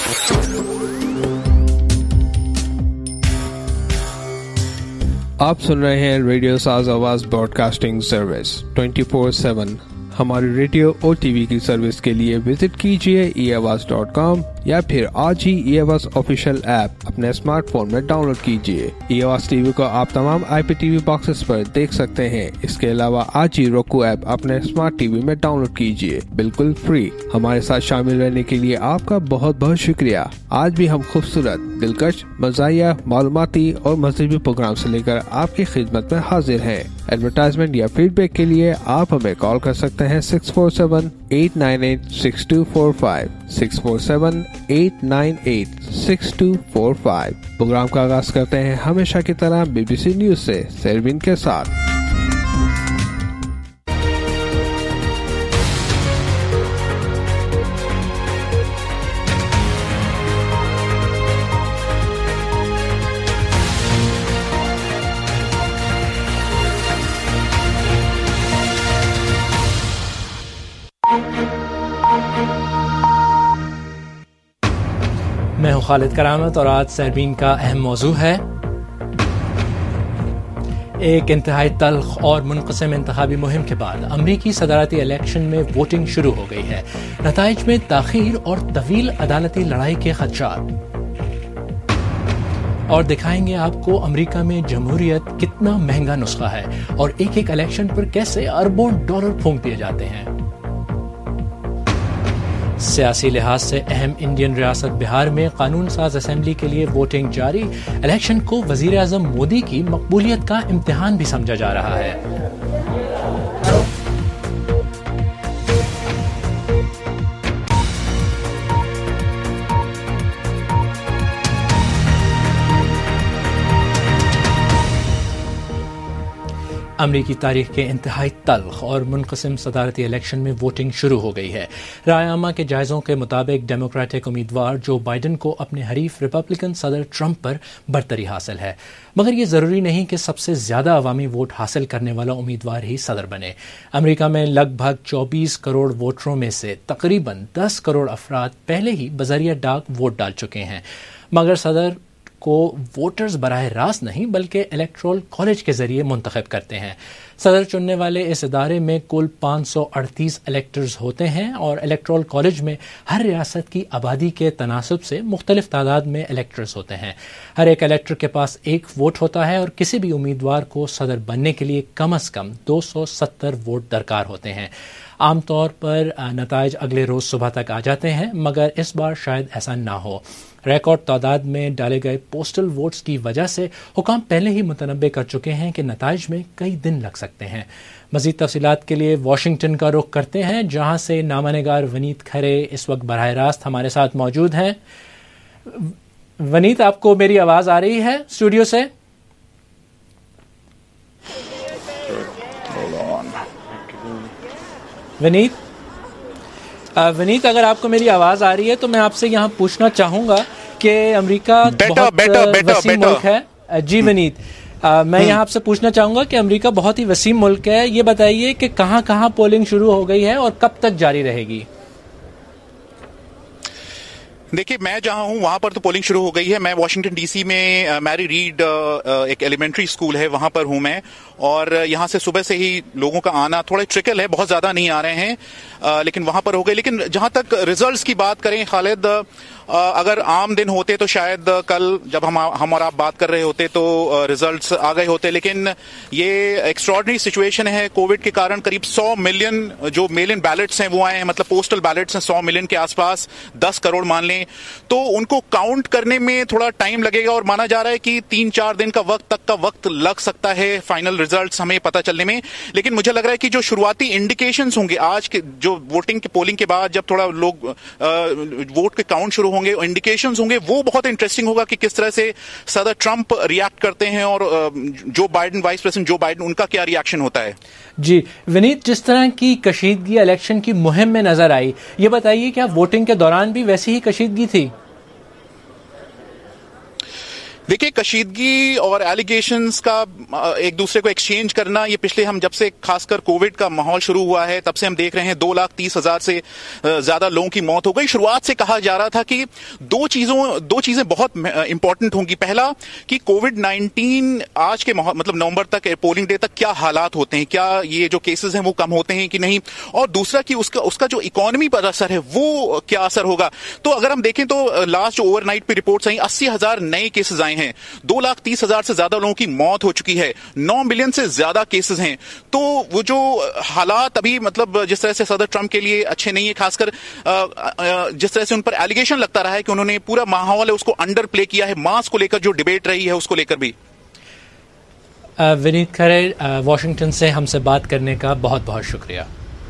आप सुन रहे हैं radio साज आवाज broadcasting service 24/7। हमारी radio और TV की service के लिए विजिट कीजिए eAwaaz.com या फिर आज ही eAwaaz ऑफिशियल ऐप अपने स्मार्टफोन में डाउनलोड कीजिए। eAwaaz टीवी को आप तमाम IPTV बॉक्सेस पर देख सकते हैं। इसके अलावा आज ही roku ऐप अपने स्मार्ट टीवी में डाउनलोड कीजिए, बिल्कुल फ्री। हमारे साथ शामिल रहने के लिए आपका बहुत बहुत शुक्रिया। आज भी हम खूबसूरत, दिलकश, मज़ाहिया, मालूमाती और मज़हबी प्रोग्राम से लेकर आपकी खिदमत में हाजिर हैं। एडवर्टाइजमेंट या फीडबैक के लिए आप हमें कॉल कर सकते हैं 647-898-6245 647-898-6245। प्रोग्राम का आगाज करते हैं हमेशा की तरह BBC न्यूज से सरवीन के साथ। मैं हूं खालिद करामत और आज सरबीन का अहम मौजू है एक इंतहाई तल्ख और मुनक़सिम इंतखाबी मुहिम के बाद अमरीकी सदारती इलेक्शन में वोटिंग शुरू हो गई है। नताइज में ताख़ीर और तवील अदालती लड़ाई के खदशात, और दिखाएंगे आपको अमेरिका में जमहूरियत कितना महंगा नुस्खा है और एक एक इलेक्शन पर कैसे अरबों डॉलर फूंक दिए जाते हैं। सियासी लिहाज से अहम इंडियन रियासत बिहार में कानून साज असेंबली के लिए वोटिंग जारी। इलेक्शन को वजीर आजम मोदी की मकबूलियत का इम्तिहान भी समझा जा रहा है। अमरीकी तारीख के इंतहाई तल्ख और मुनक़सिम सदारती इलेक्शन में वोटिंग शुरू हो गई है। राय आमा के जायज़ों के मुताबिक डेमोक्रेटिक उम्मीदवार जो बाइडन को अपने हरीफ रिपब्लिकन सदर ट्रंप पर बरतरी हासिल है, मगर ये ज़रूरी नहीं कि सबसे ज़्यादा अवामी वोट हासिल करने वाला उम्मीदवार ही सदर बने। अमरीका में लगभग 24 करोड़ वोटरों में से तकरीबन 10 करोड़ अफराद पहले ही बज़रिया डाक वोट डाल चुके हैं, मगर सदर को वोटर्स बराह रास्त नहीं बल्कि इलेक्टोरल कॉलेज के जरिए मुंतखब करते हैं। सदर चुनने वाले इस इदारे में कुल 538 इलेक्टर्स होते हैं और इलेक्टोरल कॉलेज में हर रियासत की आबादी के तनासब से मुख्तलिफ तादाद में इलेक्टर्स होते हैं। हर एक इलेक्टर के पास एक वोट होता है और किसी भी उम्मीदवार को सदर बनने के लिए कम अज़ कम 270 वोट दरकार होते हैं। आमतौर पर नताइज अगले रोज़ सुबह तक आ जाते हैं, मगर इस बार शायद ऐसा ना हो। रिकॉर्ड तादाद में डाले गए पोस्टल वोट्स की वजह से हुकाम पहले ही मुतनब्बे कर चुके हैं कि नताइज में कई दिन लग सकते हैं। मज़ीद तफसीलात के लिए वाशिंगटन का रुख करते हैं, जहां से नामानिगार वनीत खरे इस वक्त बराह रास्त हमारे साथ मौजूद हैं। वनीत, आपको मेरी आवाज़ आ रही है स्टूडियो से? वनीत, अगर आपको मेरी आवाज़ आ रही है तो मैं आपसे यहाँ पूछना चाहूँगा कि अमेरिका बहुत वसीम मुल्क है। जी वनीत, मैं यहाँ आपसे पूछना चाहूँगा कि अमेरिका बहुत ही वसीम मुल्क है। ये बताइए कि कहाँ कहाँ पोलिंग शुरू हो गई है और कब तक जारी रहेगी? देखिए, मैं जहां हूं वहां पर तो पोलिंग शुरू हो गई है। मैं वाशिंगटन डीसी में मैरी रीड एक एलिमेंट्री स्कूल है, वहां पर हूं मैं, और यहां से सुबह से ही लोगों का आना थोड़ा ट्रिकल है, बहुत ज्यादा नहीं आ रहे हैं, लेकिन वहां पर हो गए। लेकिन जहां तक रिजल्ट्स की बात करें खालिद, अगर आम दिन होते तो शायद कल जब हम और आप बात कर रहे होते तो रिजल्ट्स आ गए होते, लेकिन ये एक्स्ट्रॉर्डिनरी सिचुएशन है। कोविड के कारण करीब 100 मिलियन जो मेल इन बैलेट्स हैं वो आए हैं, मतलब पोस्टल बैलेट्स हैं 100 मिलियन के आसपास, 10 करोड़ मान लें, तो उनको काउंट करने में थोड़ा टाइम लगेगा और माना जा रहा है कि 3-4 दिन का वक्त लग सकता है फाइनल रिजल्ट्स हमें पता चलने में। लेकिन मुझे लग रहा है कि जो शुरुआती इंडिकेशंस होंगे आज के जो वोटिंग के पोलिंग के बाद, जब थोड़ा लोग वोट के काउंट शुरू होंगे, इंडिकेशंस होंगे, वो बहुत इंटरेस्टिंग होगा कि किस तरह से सदर ट्रंप रिएक्ट करते हैं और Joe Biden, vice president Joe Biden, उनका क्या रिएक्शन होता है। जी विनीत, जिस तरह की कशीदगी इलेक्शन की मुहिम में नजर आई, ये बताइए क्या वोटिंग के दौरान भी वैसी ही कशीदगी थी? देखिए, कशीदगी और एलिगेशंस का एक दूसरे को एक्सचेंज करना, ये पिछले हम जब से खासकर कोविड का माहौल शुरू हुआ है तब से हम देख रहे हैं 2,30,000 से ज्यादा लोगों की मौत हो गई। शुरुआत से कहा जा रहा था कि दो चीजें बहुत इंपॉर्टेंट होंगी। पहला कि कोविड-19 आज के मतलब नवंबर तक, पोलिंग डे तक क्या हालात होते हैं, क्या ये जो केसेस हैं वो कम होते हैं कि नहीं, और दूसरा कि उसका जो इकोनॉमी पर असर है वो क्या असर होगा। तो अगर हम देखें तो लास्ट जो ओवरनाइट पे रिपोर्ट्स आई 80,000 नए केसेस आए हैं, 2,30,000 से ज्यादा लोगों की मौत हो चुकी है, 9 मिलियन से ज्यादा केसेस हैं। तो वो जो हालात अभी मतलब जिस तरह से सदर ट्रंप के लिए अच्छे नहीं है, खासकर जिस तरह से उन पर एलिगेशन लगता रहा है कि उन्होंने पूरा माहौल है उसको अंडर प्ले किया है, मास्क को लेकर जो डिबेट रही है उसको लेकर भी। विनीत खरे, वॉशिंगटन से हमसे बात करने का बहुत बहुत शुक्रिया।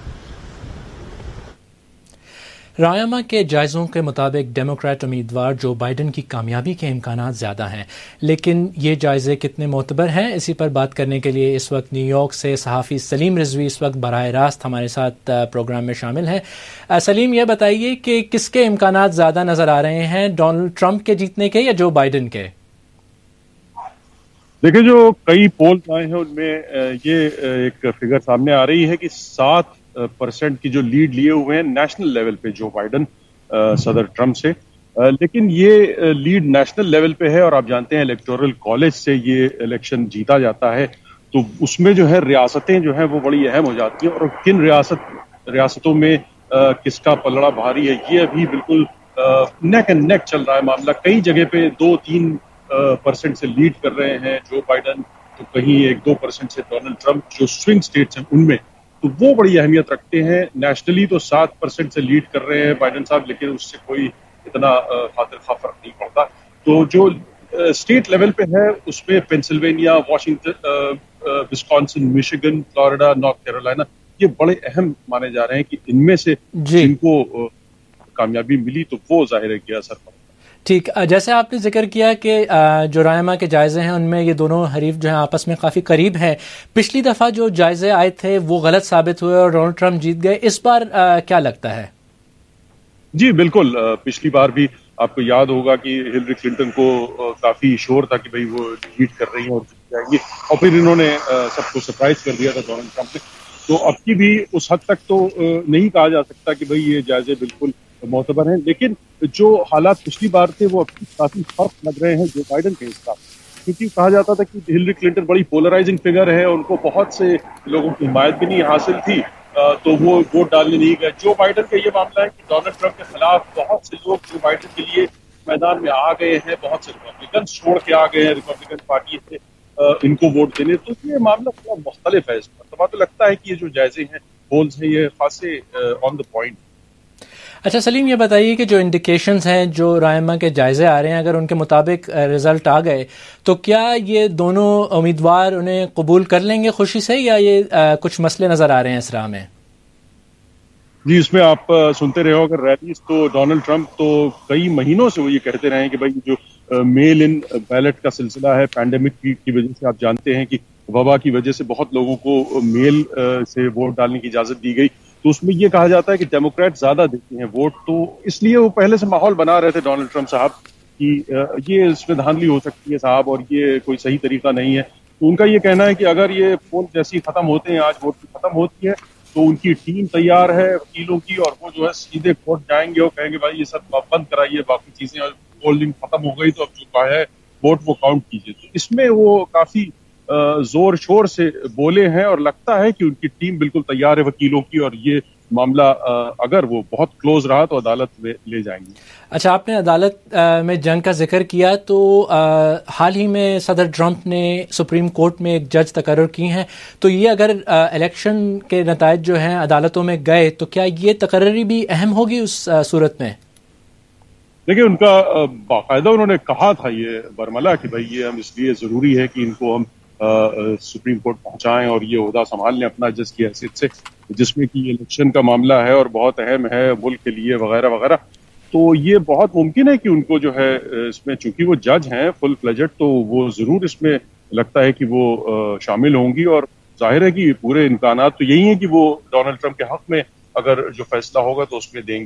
रायमा के जायज़ों के मुताबिक डेमोक्रेट उम्मीदवार जो बाइडन की कामयाबी के इम्कानात ज़्यादा हैं, लेकिन ये जायज़े कितने मोतबर हैं, इसी पर बात करने के लिए इस वक्त न्यूयॉर्क से सहाफ़ी सलीम रिजवी इस वक्त बराह रास्त हमारे साथ प्रोग्राम में शामिल हैं। सलीम, ये बताइए कि किसके इम्कानात ज़्यादा नज़र आ रहे हैं, डोनाल्ड ट्रंप के जीतने के या जो बाइडन के? देखिए, जो कई पोल्स आए हैं उनमें ये एक फिगर सामने आ रही है कि 7% की जो लीड लिए हुए हैं नेशनल लेवल पे जो बाइडन सदर ट्रंप से, लेकिन ये लीड नेशनल लेवल पे है और आप जानते हैं इलेक्टोरल कॉलेज से ये इलेक्शन जीता जाता है, तो उसमें जो है रियासतें जो हैं वो बड़ी अहम हो जाती हैं और किन रियासतों में किसका पलड़ा भारी है ये अभी बिल्कुल नेक एंड नेक चल रहा है मामला। कई जगह पे 2-3% से लीड कर रहे हैं जो बाइडन, तो कहीं 1-2% से डोनाल्ड ट्रंप। जो स्विंग स्टेट्स हैं उनमें तो वो बड़ी अहमियत रखते हैं। नेशनली तो 7% से लीड कर रहे हैं बाइडन साहब, लेकिन उससे कोई इतना खातिर खा फर्क नहीं पड़ता। तो जो स्टेट लेवल पे है उसमें Pennsylvania, Washington, Wisconsin, Michigan, Florida, North Carolina, ये बड़े अहम माने जा रहे हैं कि इनमें से जिनको कामयाबी मिली तो वो जाहिर है कि असर पड़ा। ठीक, जैसे आपने जिक्र किया कि जो रायमा के जायजे हैं उनमें ये दोनों हरीफ जो हैं आपस में काफ़ी करीब हैं। पिछली दफ़ा जो जायजे आए थे वो गलत साबित हुए और डोनाल्ड ट्रंप जीत गए। इस बार क्या लगता है? जी बिल्कुल, पिछली बार भी आपको याद होगा कि हिलरी क्लिंटन को काफ़ी शोर था कि भाई वो लीड कर रही हैं और जीत जाएंगी, और फिर इन्होंने सबको सरप्राइज कर दिया था डोनाल्ड ट्रंप ने। तो अब की भी उस हद तक तो नहीं कहा जा सकता कि भाई ये जायजे बिल्कुल मोतबर हैं, लेकिन जो हालात पिछली बार थे वो अब काफी फर्क लग रहे हैं जो बाइडन के हिसाब, क्योंकि कहा जाता था कि हिलरी क्लिंटन बड़ी पोलराइजिंग फिगर है, उनको बहुत से लोगों की हिमायत भी नहीं हासिल थी, तो वो वोट डालने नहीं गए। जो बाइडन का ये मामला है कि डोनाल्ड ट्रंप के खिलाफ बहुत से लोग जो बाइडन के लिए मैदान में आ गए हैं, बहुत से रिपब्लिकन छोड़ के आ गए हैं रिपब्लिकन पार्टी से इनको वोट देने, तो ये मामला थोड़ा मुख्तलिफ है। इस पर तो लगता है कि ये जो जायजे हैं, पोल्स हैं, ये खासे ऑन द पॉइंट। अच्छा सलीम, ये बताइए कि जो इंडिकेशंस हैं, जो रायमा के जायजे आ रहे हैं, अगर उनके मुताबिक रिजल्ट आ गए तो क्या ये दोनों उम्मीदवार उन्हें कबूल कर लेंगे खुशी से, या ये कुछ मसले नजर आ रहे हैं इस राह में? जी, इसमें आप सुनते रहे हो अगर रैलीज, तो डोनाल्ड ट्रंप तो कई महीनों से वो ये कहते रहे हैं कि भाई जो मेल इन बैलेट का सिलसिला है, पैंडेमिक की वजह से आप जानते हैं कि वबा की वजह से बहुत लोगों को मेल से वोट डालने की इजाजत दी गई, तो उसमें ये कहा जाता है कि डेमोक्रेट ज्यादा देते हैं वोट, तो इसलिए वो पहले से माहौल बना रहे थे डोनाल्ड ट्रंप साहब कि ये इसमें धांधली हो सकती है साहब और ये कोई सही तरीका नहीं है। तो उनका ये कहना है कि अगर ये पोल जैसी खत्म होते हैं, आज वोट खत्म होती है, तो उनकी टीम तैयार है वकीलों की, और वो जो है सीधे कोर्ट जाएंगे और कहेंगे भाई ये सब बंद कराइए, बाकी चीजें, पोलिंग खत्म हो गई तो अब जो कहा है वोट वो काउंट कीजिए। तो इसमें वो काफी जोर शोर से बोले हैं और लगता है कि उनकी टीम बिल्कुल तैयार है वकीलों की, और ये मामला अगर वो बहुत क्लोज रहा तो अदालत में ले जाएंगे। अच्छा, आपने अदालत में जंग का जिक्र किया, तो हाल ही में सदर ट्रंप ने सुप्रीम कोर्ट में एक जज तकर्रर की हैं, तो ये अगर इलेक्शन के नतायज जो हैं अदालतों में गए तो क्या ये तकर्ररी भी अहम होगी उस सूरत में? देखिए, उनका बाकायदा उन्होंने कहा था ये बरमला कि भाई ये हम इसलिए जरूरी है कि इनको हम सुप्रीम कोर्ट पहुंचाएं और ये ओहदा संभाल लें अपना जज की हैसियत से, जिसमें कि इलेक्शन का मामला है और बहुत अहम है मुल्क के लिए वगैरह वगैरह। तो ये बहुत मुमकिन है कि उनको जो है इसमें, चूंकि वो जज हैं फुल फ्लेजेड, तो वो जरूर इसमें लगता है कि वो शामिल होंगी, और जाहिर है कि पूरे इम्कानात तो यही है कि वो डोनाल्ड ट्रंप के हक में अगर जो फैसला होगा तो उसमें देंगी।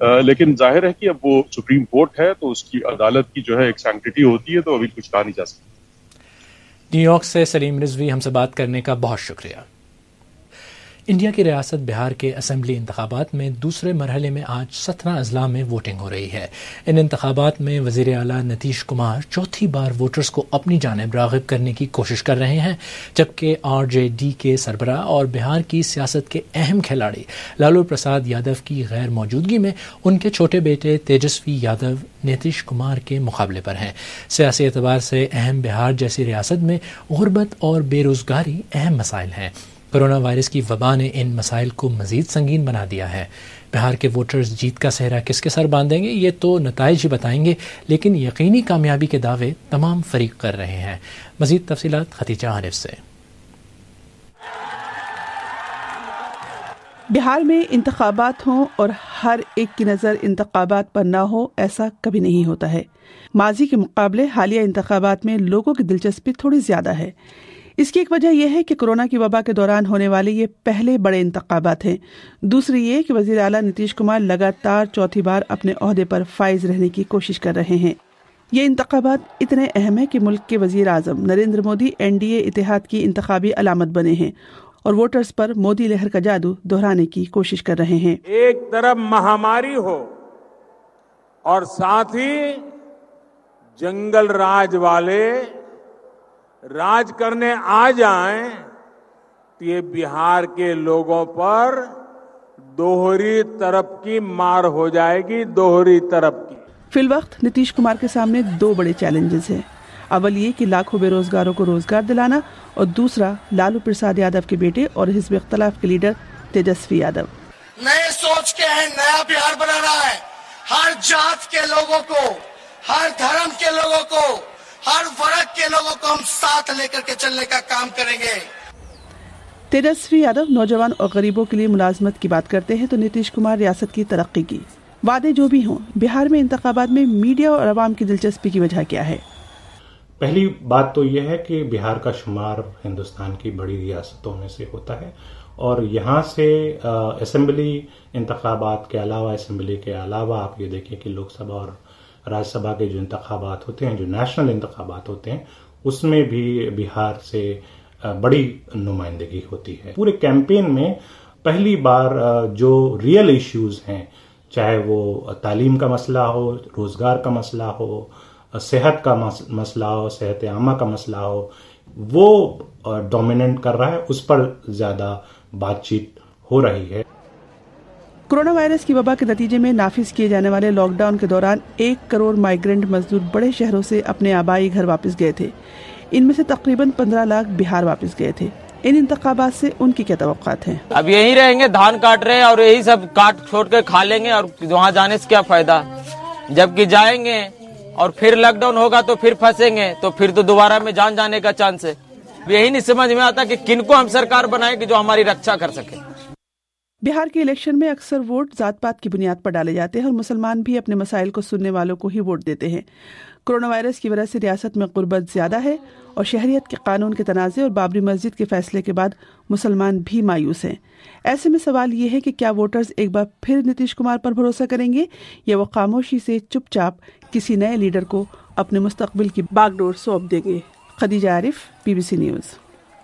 لیکن ظاہر ہے کہ اب وہ سپریم کورٹ ہے تو اس کی عدالت کی جو ہے ایک سینکٹیٹی ہوتی ہے، تو ابھی کچھ کہا نہیں جا سکتا. نیو یارک سے سلیم رضوی ہم سے بات کرنے کا بہت شکریہ. انڈیا کی ریاست بہار کے اسمبلی انتخابات میں دوسرے مرحلے میں آج 17 اضلاع میں ووٹنگ ہو رہی ہے. ان انتخابات میں وزیر اعلیٰ نتیش کمار چوتھی بار ووٹرز کو اپنی جانب راغب کرنے کی کوشش کر رہے ہیں، جبکہ RJD کے سربراہ اور بہار کی سیاست کے اہم کھلاڑی لالو پرساد یادو کی غیر موجودگی میں ان کے چھوٹے بیٹے تیجسوی یادو نتیش کمار کے مقابلے پر ہیں. سیاسی اعتبار سے اہم بہار جیسی ریاست میں غربت اور بے روزگاری اہم مسائل ہیں. کورونا وائرس کی وبا نے ان مسائل کو مزید سنگین بنا دیا ہے. بہار کے ووٹرز جیت کا صحرا کس کے سر باندھیں گے یہ تو نتائج ہی بتائیں گے، لیکن یقینی کامیابی کے دعوے تمام فریق کر رہے ہیں. مزید تفصیلات ختیجہ عارف سے. بہار میں انتخابات ہوں اور ہر ایک کی نظر انتخابات پر نہ ہو، ایسا کبھی نہیں ہوتا ہے. ماضی کے مقابلے حالیہ انتخابات میں لوگوں کی دلچسپی تھوڑی زیادہ ہے. اس کی ایک وجہ یہ ہے کہ کورونا کی وبا کے دوران ہونے والے یہ پہلے بڑے انتخابات ہیں. دوسری یہ کہ وزیر اعلیٰ نتیش کمار لگاتار چوتھی بار اپنے عہدے پر فائز رہنے کی کوشش کر رہے ہیں. یہ انتخابات اتنے اہم ہیں کہ ملک کے وزیر اعظم نریندر مودی NDA اتحاد کی انتخابی علامت بنے ہیں اور ووٹرز پر مودی لہر کا جادو دہرانے کی کوشش کر رہے ہیں. ایک طرف مہاماری ہو اور ساتھ ہی جنگل راج والے راج کرنے آ جائیں تو یہ بہار کے لوگوں پر دوہری طرف کی مار ہو جائے گی، دوہری طرف کی. فی الوقت نتیش کمار کے سامنے دو بڑے چیلنجز ہیں. اول یہ کہ لاکھوں بے روزگاروں کو روزگار دلانا، اور دوسرا لالو پرساد یادو کے بیٹے اور حزب اختلاف کے لیڈر تیجسوی یادو. نئے سوچ کے ہیں، نیا بہار بنانا ہے. ہر جات کے لوگوں کو، ہر دھرم کے لوگوں کو، ہر ورگ کے لوگوں کو ہم ساتھ لے کر کے چلنے کا کام کریں گے. تیجسوی یادو نوجوان اور غریبوں کے لیے ملازمت کی بات کرتے ہیں تو نتیش کمار ریاست کی ترقی کی. وعدے جو بھی ہوں، بہار میں انتخابات میں میڈیا اور عوام کی دلچسپی کی وجہ کیا ہے؟ پہلی بات تو یہ ہے کہ بہار کا شمار ہندوستان کی بڑی ریاستوں میں سے ہوتا ہے، اور یہاں سے اسمبلی انتخابات کے علاوہ آپ یہ دیکھیں کہ لوک سبھا اور راجیہ سبھا کے جو انتخابات ہوتے ہیں، جو نیشنل انتخابات ہوتے ہیں، اس میں بھی بہار سے بڑی نمائندگی ہوتی ہے. پورے کیمپین میں پہلی بار جو ریئل ایشوز ہیں، چاہے وہ تعلیم کا مسئلہ ہو، روزگار کا مسئلہ ہو، صحت کا مسئلہ ہو، صحت عامہ کا مسئلہ ہو، وہ ڈومیننٹ کر رہا ہے، اس پر زیادہ بات چیت ہو رہی ہے. کورونا وائرس کی وبا کے نتیجے میں نافذ کیے جانے والے لاک ڈاؤن کے دوران 1 کروڑ مائیگرنٹ مزدور بڑے شہروں سے اپنے آبائی گھر واپس گئے تھے. ان میں سے تقریباً 15 لاکھ بہار واپس گئے تھے. ان انتخابات سے ان کی کیا توقعات ہیں؟ اب یہی رہیں گے، دھان کاٹ رہے ہیں اور یہی سب کاٹ چھوڑ کے کھا لیں گے، اور وہاں جانے سے کیا فائدہ؟ جبکہ جائیں گے اور پھر لاک ڈاؤن ہوگا تو پھر پھنسیں گے، تو پھر تو دوبارہ میں جان جانے کا چانس ہے. یہی نہیں سمجھ میں آتا کہ کن کو ہم سرکار بنائیں کہ جو ہماری رکشا کر سکے. بہار کے الیکشن میں اکثر ووٹ ذات پات کی بنیاد پر ڈالے جاتے ہیں اور مسلمان بھی اپنے مسائل کو سننے والوں کو ہی ووٹ دیتے ہیں. کورونا وائرس کی وجہ سے ریاست میں غربت زیادہ ہے اور شہریت کے قانون کے تنازع اور بابری مسجد کے فیصلے کے بعد مسلمان بھی مایوس ہیں. ایسے میں سوال یہ ہے کہ کیا ووٹرز ایک بار پھر نتیش کمار پر بھروسہ کریں گے یا وہ خاموشی سے چپ چاپ کسی نئے لیڈر کو اپنے مستقبل کی باغ ڈور سونپ دیں گے؟ Khadija Arif, BBC news.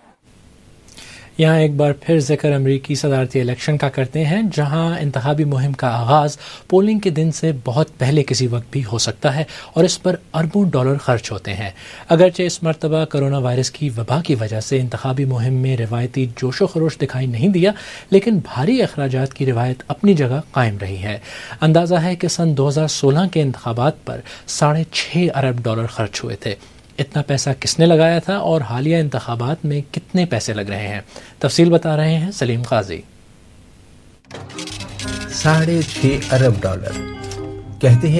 یہاں ایک بار پھر ذکر امریکی صدارتی الیکشن کا کرتے ہیں، جہاں انتخابی مہم کا آغاز پولنگ کے دن سے بہت پہلے کسی وقت بھی ہو سکتا ہے اور اس پر اربوں ڈالر خرچ ہوتے ہیں. اگرچہ اس مرتبہ کورونا وائرس کی وبا کی وجہ سے انتخابی مہم میں روایتی جوش و خروش دکھائی نہیں دیا، لیکن بھاری اخراجات کی روایت اپنی جگہ قائم رہی ہے. اندازہ ہے کہ سن 2016 کے انتخابات پر $6.5 ارب خرچ ہوئے تھے. اتنا پیسہ کس نے لگایا تھا اور حالیہ انتخابات میں کتنے پیسے لگ رہے ہیں؟ تفصیل بتا رہے ہیں سلیم قاضی. $6.5 ارب کہتے ہیں